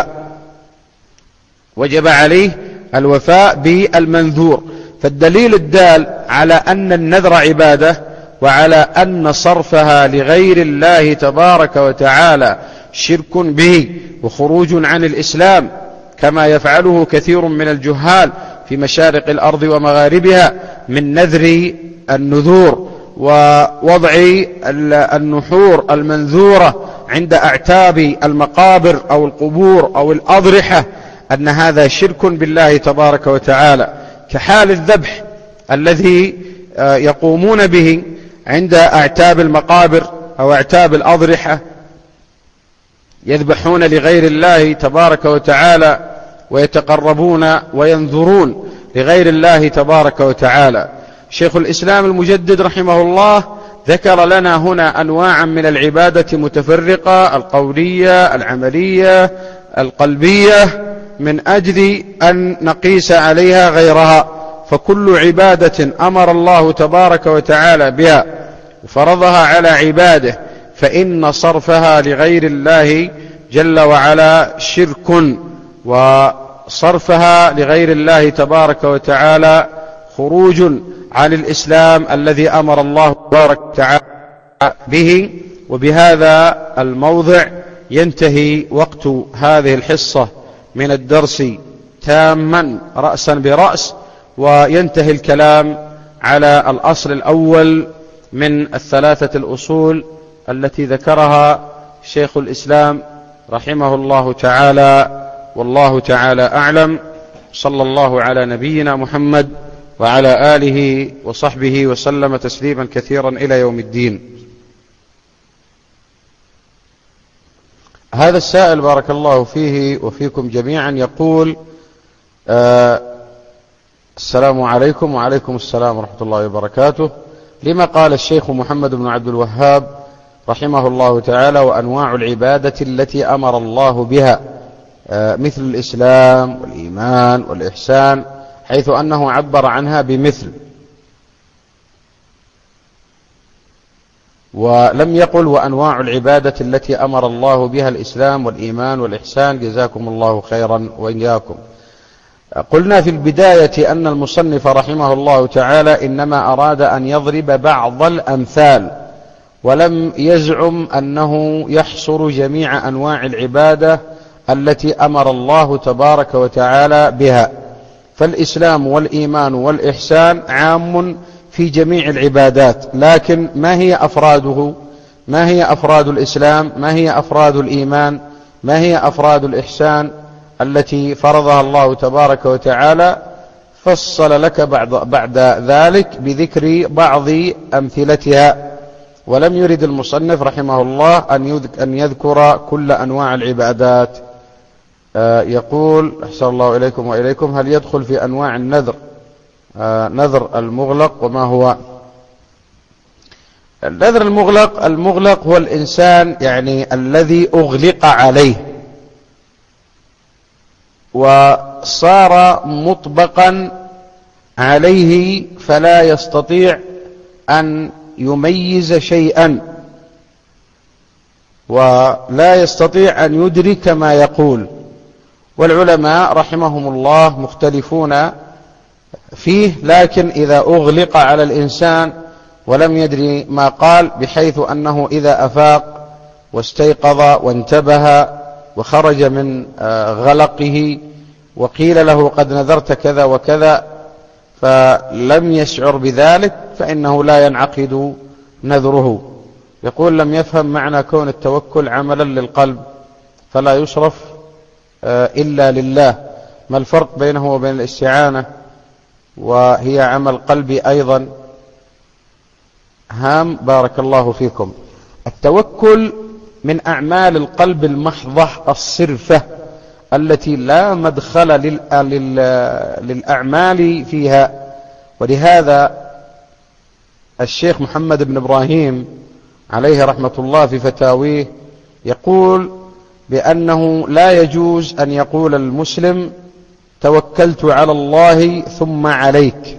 الوفاء بالمنذور. فالدليل الدال على أن النذر عبادة وعلى أن صرفها لغير الله تبارك وتعالى شرك به وخروج عن الإسلام، كما يفعله كثير من الجهال في مشارق الأرض ومغاربها من نذر النذور ووضع النحور المنذورة عند أعتاب المقابر أو القبور أو الأضرحة، أن هذا شرك بالله تبارك وتعالى، كحال الذبح الذي يقومون به عند أعتاب المقابر أو أعتاب الأضرحة، يذبحون لغير الله تبارك وتعالى ويتقربون وينذرون لغير الله تبارك وتعالى. شيخ الإسلام المجدد رحمه الله ذكر لنا هنا أنواعا من العبادة متفرقة، القولية، العملية، القلبية، من أجل أن نقيس عليها غيرها. فكل عبادة أمر الله تبارك وتعالى بها وفرضها على عباده فإن صرفها لغير الله جل وعلا شرك، وصرفها لغير الله تبارك وتعالى خروج عن الإسلام الذي أمر الله تبارك وتعالى به. وبهذا الموضع ينتهي وقت هذه الحصة من الدرس تاما رأسا برأس، وينتهي الكلام على الأصل الأول من الثلاثة الأصول التي ذكرها شيخ الإسلام رحمه الله تعالى. والله تعالى أعلم. صلى الله على نبينا محمد وعلى آله وصحبه وسلم تسليما كثيرا إلى يوم الدين. هذا السائل بارك الله فيه وفيكم جميعا يقول السلام عليكم. وعليكم السلام ورحمة الله وبركاته. لما قال الشيخ محمد بن عبد الوهاب رحمه الله تعالى وأنواع العبادة التي أمر الله بها مثل الإسلام والإيمان والإحسان، حيث أنه عبر عنها بمثل ولم يقل وأنواع العبادة التي أمر الله بها الإسلام والإيمان والإحسان؟ جزاكم الله خيرا وإياكم. قلنا في البداية أن المصنف رحمه الله تعالى إنما أراد أن يضرب بعض الأمثال، ولم يزعم أنه يحصر جميع أنواع العبادة التي أمر الله تبارك وتعالى بها. فالإسلام والإيمان والإحسان عام في جميع العبادات، لكن ما هي أفراده؟ ما هي أفراد الإسلام؟ ما هي أفراد الإيمان؟ ما هي أفراد الإحسان التي فرضها الله تبارك وتعالى؟ فصل لك بعد ذلك بذكر بعض أمثلتها، ولم يرد المصنف رحمه الله أن يذكر كل أنواع العبادات. يقول أحسن الله إليكم وإليكم: هل يدخل في أنواع النذر نذر المغلق؟ وما هو النذر المغلق؟ المغلق هو الإنسان يعني الذي أغلق عليه وصار مطبقا عليه، فلا يستطيع أن يميز شيئا ولا يستطيع أن يدرك ما يقول. والعلماء رحمهم الله مختلفون فيه، لكن إذا أغلق على الإنسان ولم يدري ما قال، بحيث أنه إذا أفاق واستيقظ وانتبه وخرج من غلقه وقيل له قد نذرت كذا وكذا فلم يشعر بذلك، فإنه لا ينعقد نذره. يقول: لم يفهم معنى كون التوكل عملا للقلب فلا يصرف إلا لله، ما الفرق بينه وبين الاستعانة وهي عمل قلبي أيضا؟ هام بارك الله فيكم. التوكل من أعمال القلب المحضة الصرفة التي لا مدخل للأعمال فيها. ولهذا الشيخ محمد بن إبراهيم عليه رحمة الله في فتاويه يقول بأنه لا يجوز أن يقول المسلم توكلت على الله ثم عليك،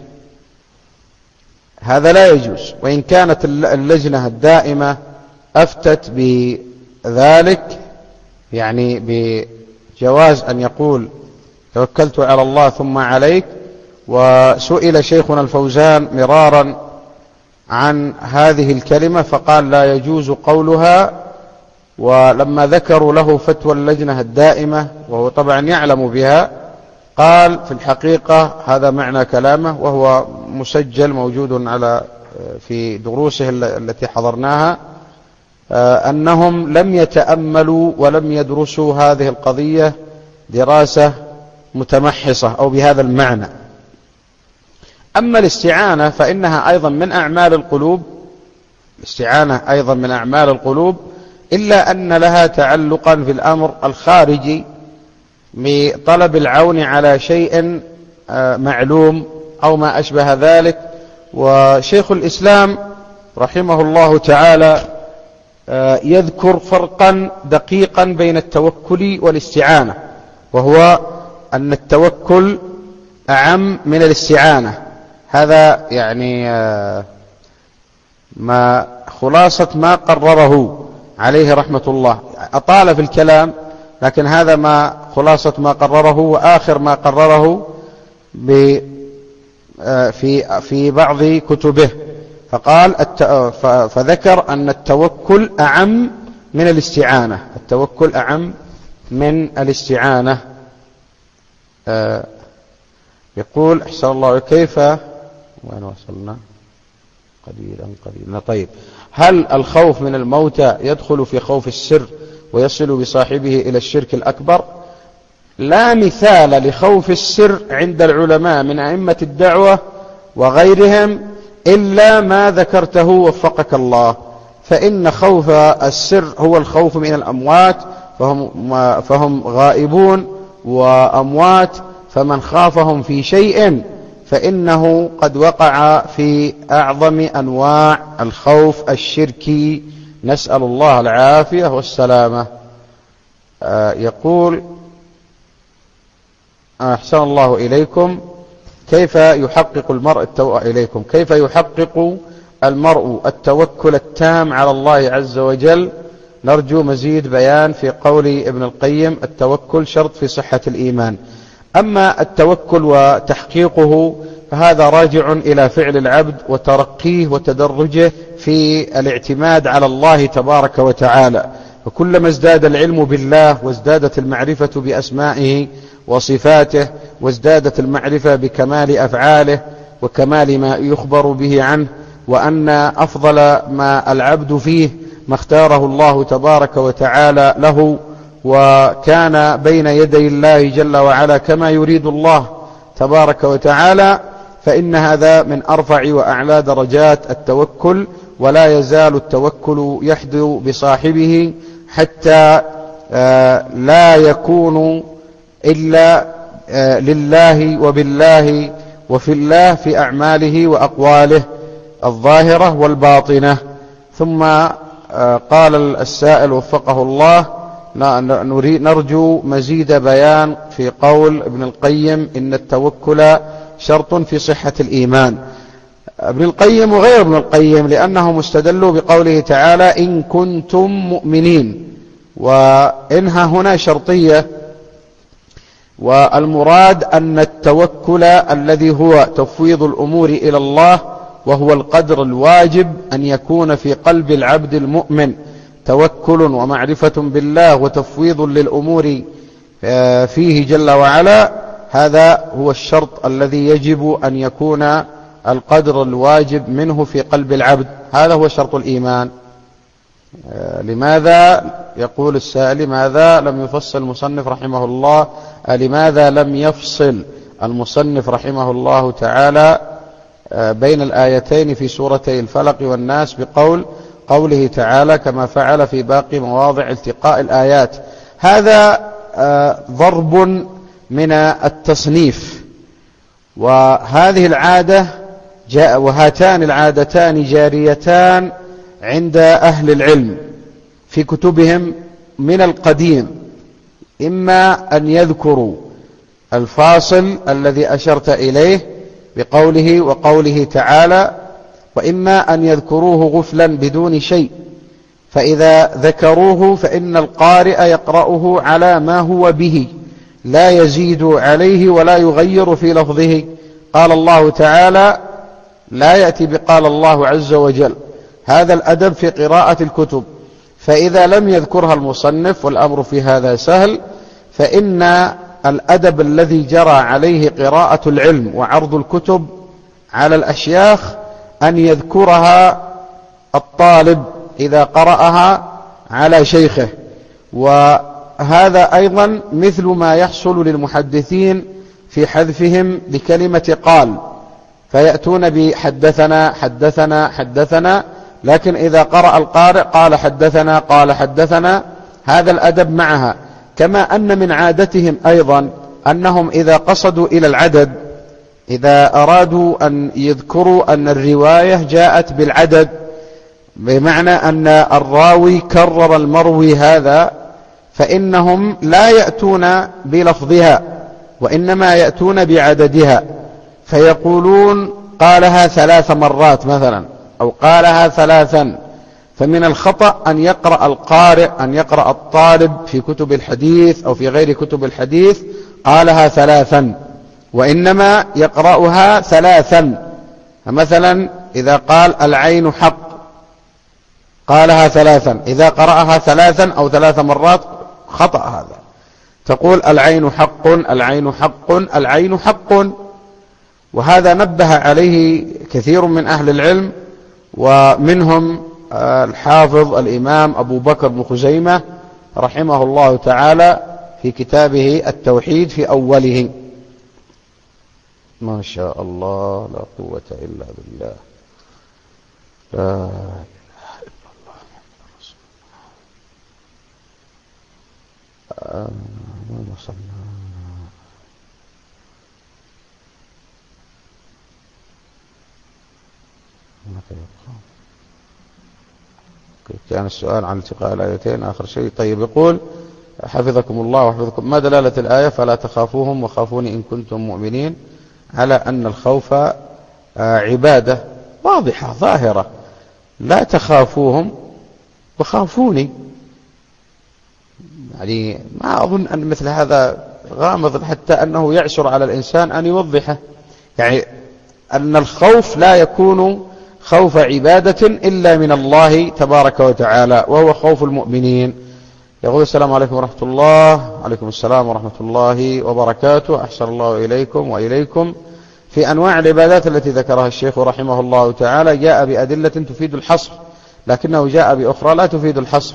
هذا لا يجوز. وإن كانت اللجنة الدائمة أفتت بذلك، يعني بجواز أن يقول توكلت على الله ثم عليك. وسئل شيخنا الفوزان مرارا عن هذه الكلمة فقال لا يجوز قولها، ولما ذكروا له فتوى اللجنة الدائمة وهو طبعا يعلم بها، قال في الحقيقة هذا معنى كلامه، وهو مسجل موجود في دروسه التي حضرناها، أنهم لم يتأملوا ولم يدرسوا هذه القضية دراسة متمحصة أو بهذا المعنى. أما الاستعانة فإنها أيضا من أعمال القلوب، الاستعانة أيضا من أعمال القلوب، إلا أن لها تعلقا في الأمر الخارجي بطلب العون على شيء معلوم أو ما أشبه ذلك. وشيخ الإسلام رحمه الله تعالى يذكر فرقا دقيقا بين التوكل والاستعانة، وهو أن التوكل أعم من الاستعانة. هذا يعني ما خلاصة ما قرره عليه رحمة الله. أطال في الكلام، لكن هذا ما خلاصة ما قرره وآخر ما قرره في بعض كتبه. فقال فذكر أن التوكل أعم من الاستعانة، التوكل أعم من الاستعانة. يقول أحسن الله كيف وين وصلنا؟ قليلا. طيب، هل الخوف من الموتى يدخل في خوف السر ويصل بصاحبه إلى الشرك الأكبر؟ لا مثال لخوف السر عند العلماء من أئمة الدعوة وغيرهم إلا ما ذكرته وفقك الله. فإن خوف السر هو الخوف من الأموات، فهم غائبون وأموات، فمن خافهم في شيء فإنه قد وقع في أعظم أنواع الخوف الشركي، نسأل الله العافية والسلامة. يقول أحسن الله إليكم كيف يحقق المرء التوكل التام على الله عز وجل؟ نرجو مزيد بيان في قول ابن القيم التوكل شرط في صحة الإيمان. أما التوكل وتحقيقه فهذا راجع إلى فعل العبد وترقيه وتدرجه في الاعتماد على الله تبارك وتعالى. فكلما ازداد العلم بالله وازدادت المعرفة بأسمائه وصفاته وازدادت المعرفة بكمال أفعاله وكمال ما يخبر به عنه، وأن أفضل ما العبد فيه ما اختاره الله تبارك وتعالى له، وكان بين يدي الله جل وعلا كما يريد الله تبارك وتعالى، فإن هذا من أرفع وأعلى درجات التوكل. ولا يزال التوكل يحدو بصاحبه حتى لا يكون إلا لله وبالله وفي الله في أعماله وأقواله الظاهرة والباطنة. ثم قال السائل وفقه الله: نرجو مزيد بيان في قول ابن القيم إن التوكل شرط في صحة الإيمان. ابن القيم وغير ابن القيم لأنهم استدلوا بقوله تعالى: إن كنتم مؤمنين، وإنها هنا شرطية، والمراد أن التوكل الذي هو تفويض الأمور إلى الله وهو القدر الواجب أن يكون في قلب العبد المؤمن توكل ومعرفة بالله وتفويض للأمور فيه جل وعلا. هذا هو الشرط الذي يجب أن يكون القدر الواجب منه في قلب العبد، هذا هو شرط الإيمان. لماذا يقول السائل لماذا لم يفصل المصنف رحمه الله، لماذا لم يفصل المصنف رحمه الله تعالى بين الآيتين في سورتي الفلق والناس قوله تعالى كما فعل في باقي مواضع التقاء الآيات؟ هذا ضرب من التصنيف، وهذه العادة وهاتان العادتان جاريتان عند أهل العلم في كتبهم من القديم، إما أن يذكروا الفاصل الذي أشرت إليه بقوله وقوله تعالى، وإما أن يذكروه غفلا بدون شيء، فإذا ذكروه فإن القارئ يقرأه على ما هو به لا يزيد عليه ولا يغير في لفظه. قال الله تعالى لا يأتي بقال الله عز وجل، هذا الأدب في قراءة الكتب. فإذا لم يذكرها المصنف والأمر في هذا سهل، فإن الأدب الذي جرى عليه قراءة العلم وعرض الكتب على الأشياخ أن يذكرها الطالب إذا قرأها على شيخه. وهذا أيضا مثل ما يحصل للمحدثين في حذفهم لكلمة قال، فيأتون بحدثنا حدثنا حدثنا، لكن إذا قرأ القارئ قال حدثنا قال حدثنا، هذا الأدب معها. كما أن من عادتهم أيضا أنهم إذا قصدوا إلى العدد، إذا أرادوا أن يذكروا أن الرواية جاءت بالعدد، بمعنى أن الراوي كرر المروي هذا، فإنهم لا يأتون بلفظها وإنما يأتون بعددها، فيقولون قالها 3 مرات مثلا أو قالها 3. فمن الخطأ أن يقرأ القارئ أن يقرأ الطالب في كتب الحديث أو في غير كتب الحديث قالها 3، وإنما يقرأها 3. فمثلا إذا قال العين حق قالها 3، إذا قرأها 3 أو 3 مرات خطأ هذا. تقول العين حق العين حق العين حق. وهذا نبه عليه كثير من أهل العلم، ومنهم الحافظ الإمام أبو بكر بن خزيمة رحمه الله تعالى في كتابه التوحيد في أوله. ما شاء الله لا قوة إلا بالله، لا إله إلا الله رسول الله. اللهم صل كان السؤال عن التقاء الآيتين آخر شيء. طيب، يقول حفظكم الله وحفظكم: ما دلالة الآية فلا تخافوهم وخافوني إن كنتم مؤمنين على أن الخوف عبادة واضحة ظاهرة؟ لا تخافوهم وخافوني، يعني ما أظن أن مثل هذا غامض حتى أنه يعسر على الإنسان أن يوضحه. يعني أن الخوف لا يكون خوف عبادة إلا من الله تبارك وتعالى، وهو خوف المؤمنين. يقول السلام عليكم ورحمة الله. عليكم السلام ورحمة الله وبركاته. أحسن الله إليكم وإليكم. في أنواع العبادات التي ذكرها الشيخ رحمه الله تعالى جاء بأدلة تفيد الحصر، لكنه جاء بأخرى لا تفيد الحصر،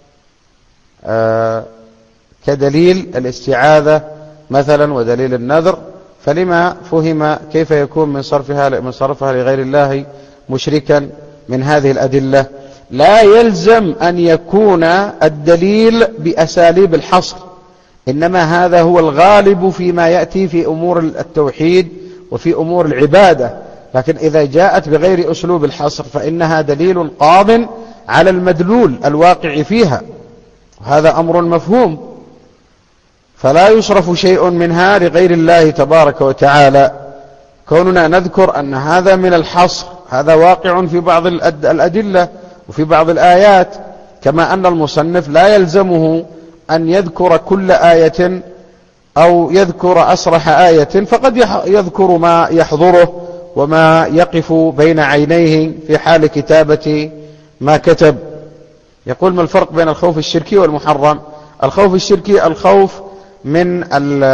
كدليل الاستعاذة مثلا ودليل النذر. فلما فهم كيف يكون من صرفها لغير الله مشركا من هذه الأدلة؟ لا يلزم أن يكون الدليل بأساليب الحصر، إنما هذا هو الغالب فيما يأتي في أمور التوحيد وفي أمور العبادة. لكن إذا جاءت بغير أسلوب الحصر فإنها دليل قاض على المدلول الواقع فيها، هذا أمر مفهوم. فلا يصرف شيء منها لغير الله تبارك وتعالى. كوننا نذكر أن هذا من الحصر هذا واقع في بعض الأدلة وفي بعض الآيات، كما أن المصنف لا يلزمه أن يذكر كل آية أو يذكر أصرح آية، فقد يذكر ما يحضره وما يقف بين عينيه في حال كتابة ما كتب. يقول: ما الفرق بين الخوف الشركي والمحرم؟ الخوف الشركي الخوف من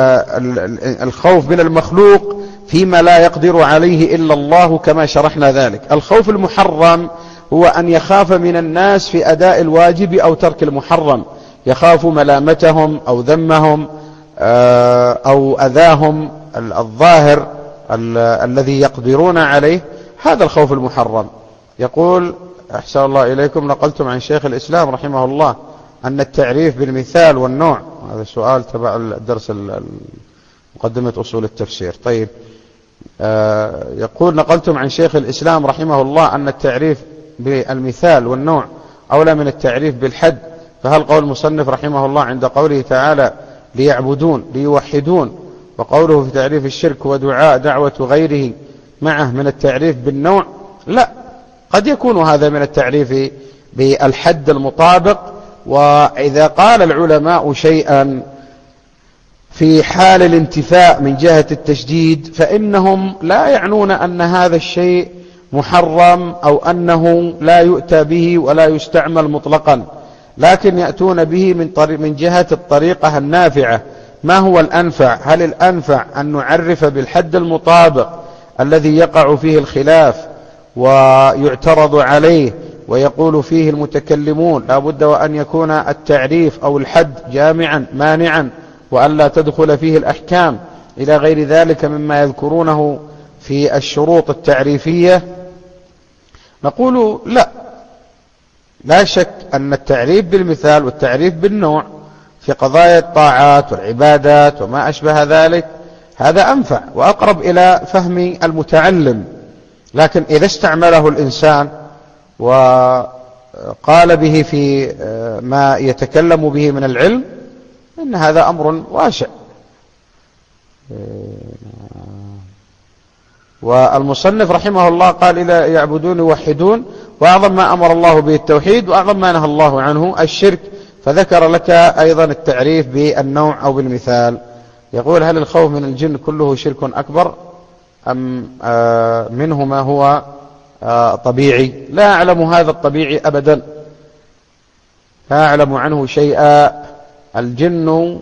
المخلوق فيما لا يقدر عليه إلا الله كما شرحنا ذلك. الخوف المحرم هو أن يخاف من الناس في أداء الواجب أو ترك المحرم، يخاف ملامتهم أو ذمهم أو أذاهم الظاهر الذي يقدرون عليه، هذا الخوف المحرم. يقول: أحسن الله إليكم، نقلتم عن شيخ الإسلام رحمه الله أن التعريف بالمثال والنوع، هذا سؤال تبع الدرس مقدمة أصول التفسير. طيب، يقول: نقلتم عن شيخ الإسلام رحمه الله أن التعريف بالمثال والنوع أولى من التعريف بالحد، فهل قول المصنف رحمه الله عند قوله تعالى ليعبدون ليوحدون، وقوله في تعريف الشرك ودعاء دعوة غيره معه من التعريف بالنوع؟ لا، قد يكون هذا من التعريف بالحد المطابق. وإذا قال العلماء شيئا في حال الانتفاء من جهة التشديد فإنهم لا يعنون أن هذا الشيء محرم أو أنه لا يؤتى به ولا يستعمل مطلقا، لكن يأتون به من جهة الطريقة النافعة. ما هو الأنفع؟ هل الأنفع أن نعرف بالحد المطابق الذي يقع فيه الخلاف ويعترض عليه ويقول فيه المتكلمون لا بد وأن يكون التعريف أو الحد جامعا مانعا وأن لا تدخل فيه الأحكام إلى غير ذلك مما يذكرونه في الشروط التعريفية؟ نقول لا شك أن التعريف بالمثال والتعريف بالنوع في قضايا الطاعات والعبادات وما أشبه ذلك هذا أنفع وأقرب إلى فهم المتعلم. لكن إذا استعمله الإنسان وقال به في ما يتكلم به من العلم إن هذا أمر واسع. والمصنف رحمه الله قال إلى يعبدون يوحدون، وأعظم ما أمر الله به التوحيد، وأعظم ما نهى الله عنه الشرك، فذكر لك أيضا التعريف بالنوع أو بالمثال. يقول: هل الخوف من الجن كله شرك أكبر أم منه ما هو طبيعي؟ لا أعلم هذا الطبيعي أبدا، لا أعلم عنه شيئا. الجن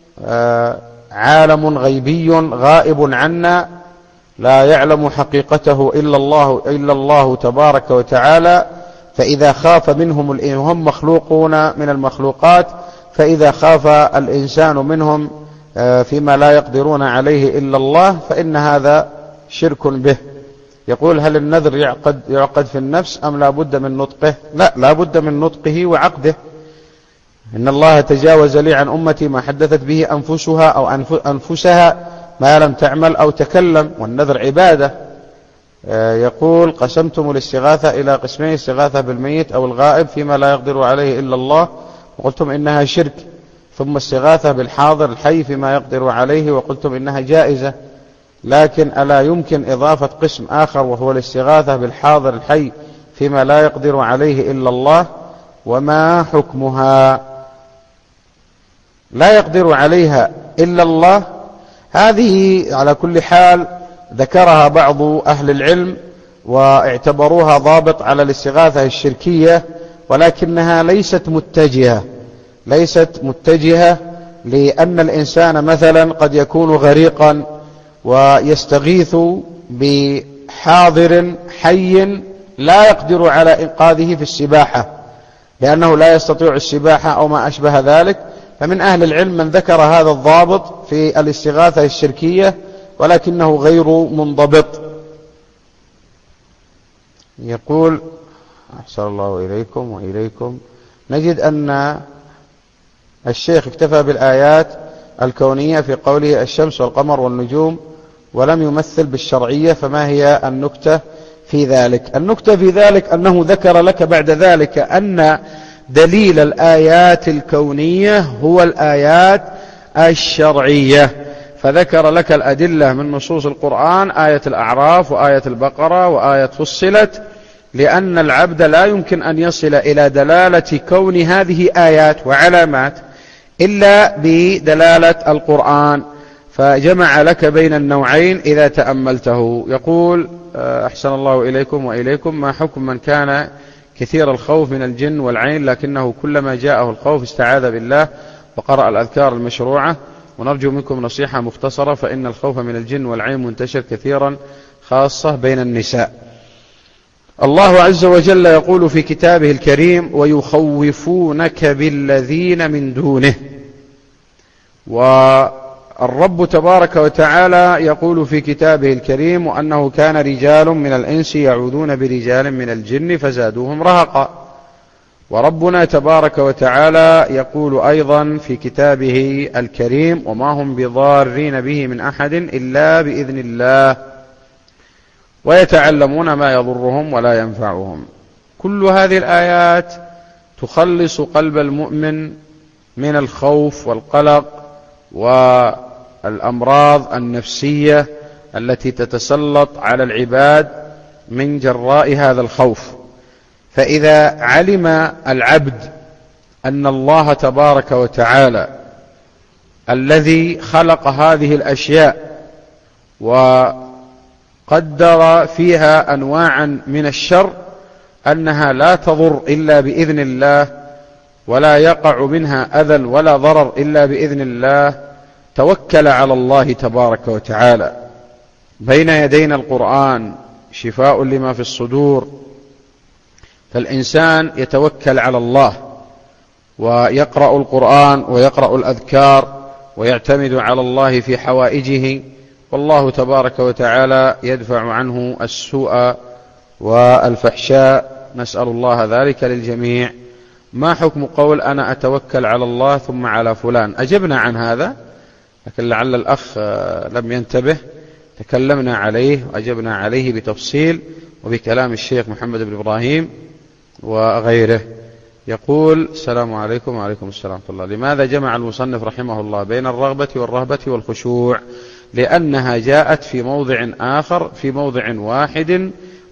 عالم غيبي غائب عنا لا يعلم حقيقته إلا الله تبارك وتعالى. فإذا خاف منهم هم مخلوقون من المخلوقات، فإذا خاف الإنسان منهم فيما لا يقدرون عليه إلا الله فإن هذا شرك به. يقول: هل النذر يعقد في النفس أم لا بد من نطقه؟ لا بد من نطقه وعقده. إن الله تجاوز لي عن أمتي ما حدثت به أنفسها أو أنفسها ما لم تعمل أو تكلم، والنذر عبادة. يقول: قسمتم الاستغاثة إلى قسمين: استغاثة بالميت أو الغائب فيما لا يقدر عليه إلا الله، وقلتم إنها شرك، ثم استغاثة بالحاضر الحي فيما يقدر عليه وقلتم إنها جائزة. لكن ألا يمكن إضافة قسم آخر وهو الاستغاثة بالحاضر الحي فيما لا يقدر عليه إلا الله؟ وما حكمها؟ لا يقدر عليها إلا الله، هذه على كل حال ذكرها بعض أهل العلم واعتبروها ضابط على الاستغاثة الشركية، ولكنها ليست متجهة، لأن الإنسان مثلا قد يكون غريقا ويستغيث بحاضر حي لا يقدر على إنقاذه في السباحة لأنه لا يستطيع السباحة أو ما أشبه ذلك. فمن أهل العلم من ذكر هذا الضابط في الاستغاثة الشركية ولكنه غير منضبط. يقول أحسن الله إليكم وإليكم، نجد أن الشيخ اكتفى بالآيات الكونية في قوله الشمس والقمر والنجوم ولم يمثل بالشرعية، فما هي النكتة في ذلك؟ النكتة في ذلك أنه ذكر لك بعد ذلك أن دليل الآيات الكونية هو الآيات الشرعية، فذكر لك الأدلة من نصوص القرآن، آية الأعراف وآية البقرة وآية فصلت، لأن العبد لا يمكن أن يصل إلى دلالة كون هذه آيات وعلامات إلا بدلالة القرآن، فجمع لك بين النوعين إذا تأملته. يقول أحسن الله إليكم وإليكم، ما حكم من كان كثير الخوف من الجن والعين لكنه كلما جاءه الخوف استعاذ بالله وقرأ الأذكار المشروعة؟ ونرجو منكم نصيحة مختصرة، فإن الخوف من الجن والعين منتشر كثيرا خاصة بين النساء. الله عز وجل يقول في كتابه الكريم ويخوفونك بالذين من دونه، والرب تبارك وتعالى يقول في كتابه الكريم وأنه كان رجال من الإنس يعوذون برجال من الجن فزادوهم رهقا. وربنا تبارك وتعالى يقول أيضا في كتابه الكريم وما هم بضارين به من أحد إلا بإذن الله ويتعلمون ما يضرهم ولا ينفعهم. كل هذه الآيات تخلص قلب المؤمن من الخوف والقلق والأمراض النفسية التي تتسلط على العباد من جراء هذا الخوف. فإذا علم العبد أن الله تبارك وتعالى الذي خلق هذه الأشياء وقدر فيها أنواعا من الشر أنها لا تضر إلا بإذن الله ولا يقع منها أذى ولا ضرر إلا بإذن الله، توكل على الله تبارك وتعالى. بين يدينا القرآن شفاء لما في الصدور، فالإنسان يتوكل على الله ويقرأ القرآن ويقرأ الأذكار ويعتمد على الله في حوائجه، والله تبارك وتعالى يدفع عنه السوء والفحشاء، نسأل الله ذلك للجميع. ما حكم قول أنا أتوكل على الله ثم على فلان؟ أجبنا عن هذا، لكن لعل الأخ لم ينتبه، تكلمنا عليه وأجبنا عليه بتفصيل وبكلام الشيخ محمد بن إبراهيم وغيره. يقول السلام عليكم وعليكم السلام ورحمة الله، لماذا جمع المصنف رحمه الله بين الرغبة والرهبة والخشوع؟ لأنها جاءت في موضع آخر، في موضع واحد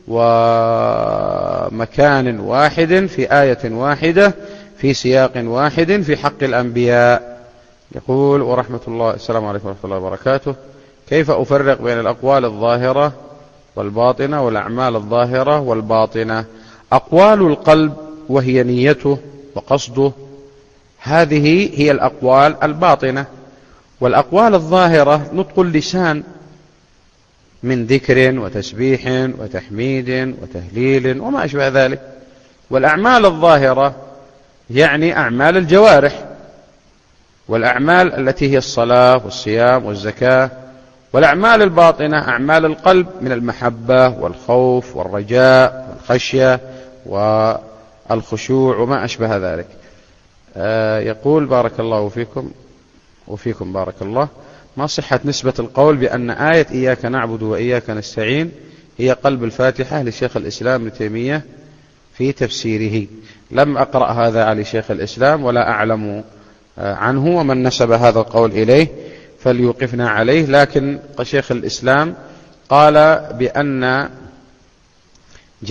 ومكان واحد في آية واحدة في سياق واحد في حق الأنبياء. يقول ورحمة الله السلام عليكم ورحمة الله وبركاته، كيف أفرق بين الأقوال الظاهرة والباطنة والأعمال الظاهرة والباطنة؟ أقوال القلب وهي نيته وقصده، هذه هي الأقوال الباطنة، والأقوال الظاهرة نطق اللسان من ذكر وتسبيح وتحميد وتهليل وما أشبه ذلك. والأعمال الظاهرة يعني أعمال الجوارح، والأعمال التي هي الصلاة والصيام والزكاة. والأعمال الباطنة أعمال القلب من المحبة والخوف والرجاء والخشية والخشوع وما أشبه ذلك. يقول بارك الله فيكم وفيكم بارك الله، ما صحة نسبة القول بأن آية إياك نعبد وإياك نستعين هي قلب الفاتحة لشيخ الإسلام ابن تيمية في تفسيره؟ لم أقرأ هذا على شيخ الإسلام ولا أعلم عنه، ومن نسب هذا القول إليه فليوقفنا عليه. لكن شيخ الإسلام قال بأن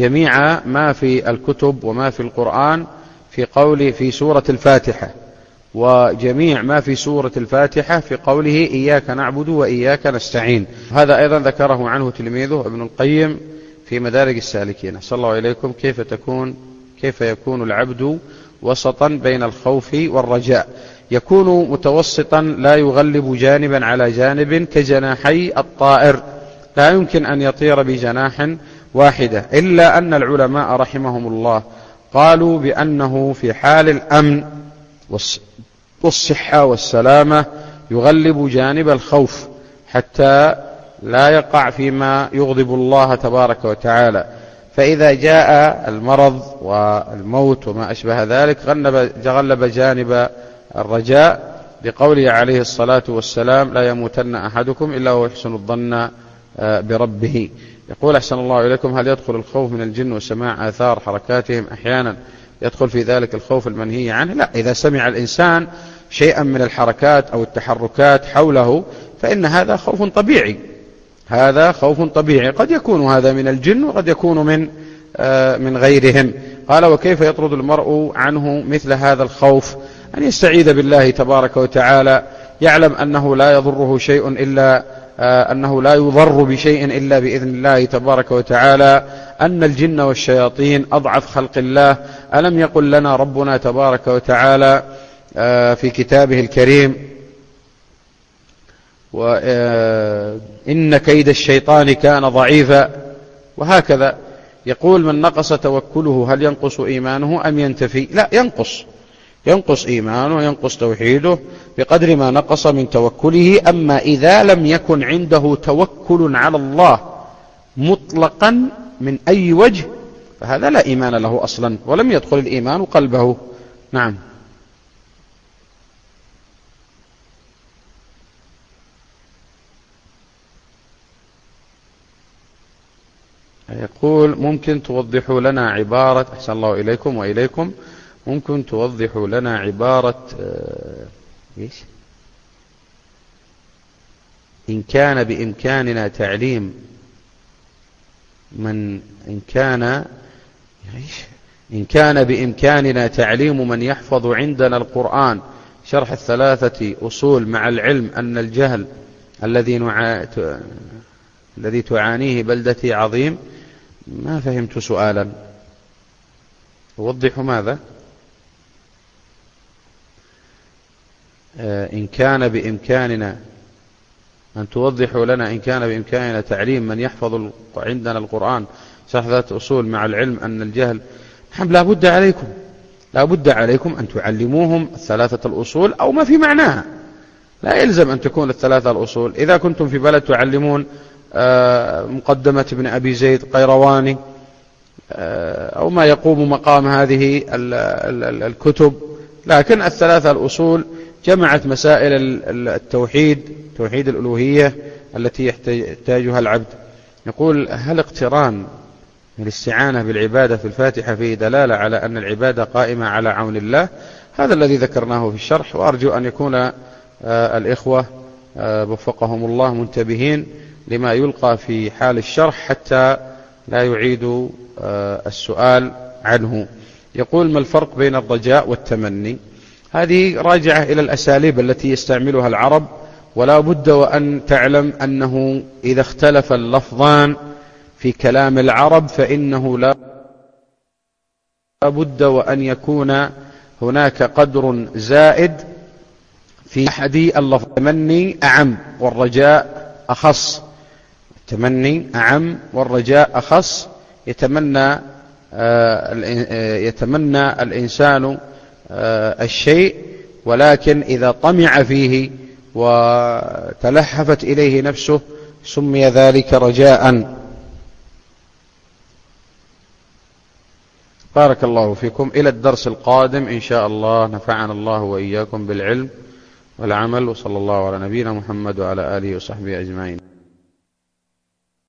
جميع ما في الكتب وما في القرآن في قوله في سورة الفاتحة وجميع ما في سورة الفاتحة في قوله إياك نعبد وإياك نستعين. هذا أيضا ذكره عنه تلميذه ابن القيم في مدارج السالكين. صلى الله عليكم. كيف يكون العبد وسطا بين الخوف والرجاء؟ يكون متوسطا لا يغلب جانبا على جانب كجناحي الطائر، لا يمكن أن يطير بجناح واحدة، إلا أن العلماء رحمهم الله قالوا بأنه في حال الأمن والصحة والسلامة يغلب جانب الخوف حتى لا يقع فيما يغضب الله تبارك وتعالى. فإذا جاء المرض والموت وما أشبه ذلك غلب جانب الرجاء، بقوله عليه الصلاة والسلام لا يموتن أحدكم إلا هو يحسن الظن بربه. يقول أحسن الله إليكم: هل يدخل الخوف من الجن وسماع آثار حركاتهم أحيانا يدخل في ذلك الخوف المنهي عنه؟ لا، إذا سمع الإنسان شيئا من الحركات أو التحركات حوله فإن هذا خوف طبيعي، هذا خوف طبيعي، قد يكون هذا من الجن وقد يكون من غيرهم. قال: وكيف يطرد المرء عنه مثل هذا الخوف؟ أن يستعيذ بالله تبارك وتعالى، يعلم أنه لا يضره شيء إلا أنه لا يضر بشيء إلا بإذن الله تبارك وتعالى، أن الجن والشياطين أضعف خلق الله. ألم يقل لنا ربنا تبارك وتعالى في كتابه الكريم: وإن كيد الشيطان كان ضعيفا؟ وهكذا يقول: من نقص توكله هل ينقص إيمانه أم ينتفي؟ لا، ينقص إيمانه وينقص توحيده بقدر ما نقص من توكله. أما إذا لم يكن عنده توكل على الله مطلقا من أي وجه فهذا لا إيمان له أصلا، ولم يدخل الإيمان قلبه. نعم. يقول: ممكن توضحوا لنا عبارة، أحسن الله إليكم وإليكم، ممكن توضحوا لنا عبارة إن كان بإمكاننا تعليم من يحفظ عندنا القرآن شرح 3 أصول، مع العلم أن الجهل الذي تعانيه بلدتي عظيم. ما فهمت سؤالا، أوضح ماذا؟ إن كان بإمكاننا أن توضحوا لنا إن كان بإمكاننا تعليم من يحفظ عندنا القرآن شرح 3 أصول، مع العلم أن الجهل. لا بد عليكم أن تعلموهم 3 الأصول أو ما في معناها، لا يلزم أن تكون 3 الأصول. إذا كنتم في بلد تعلمون مقدمة ابن أبي زيد قيرواني أو ما يقوم مقام هذه الكتب، لكن 3 الأصول جمعت مسائل التوحيد، توحيد الألوهية التي يحتاجها العبد. يقول: هل اقتران الاستعانة بالعبادة في الفاتحة فيه دلالة على أن العبادة قائمة على عون الله؟ هذا الذي ذكرناه في الشرح، وأرجو أن يكون الإخوة وفقهم الله منتبهين لما يلقى في حال الشرح حتى لا يعيدوا السؤال عنه. يقول: ما الفرق بين الرجاء والتمني؟ هذه راجعة إلى الأساليب التي يستعملها العرب، ولا بد وأن تعلم أنه إذا اختلف اللفظان في كلام العرب فإنه لا بد وأن يكون هناك قدر زائد في أحد اللفظ. التمني أعم والرجاء أخص، التمني أعم والرجاء أخص. يتمنى الإنسان الشيء، ولكن إذا طمع فيه وتلهفت إليه نفسه سمي ذلك رجاء. بارك الله فيكم. إلى الدرس القادم إن شاء الله، نفعنا الله وإياكم بالعلم والعمل، وصلى الله على نبينا محمد وعلى آله وصحبه أجمعين.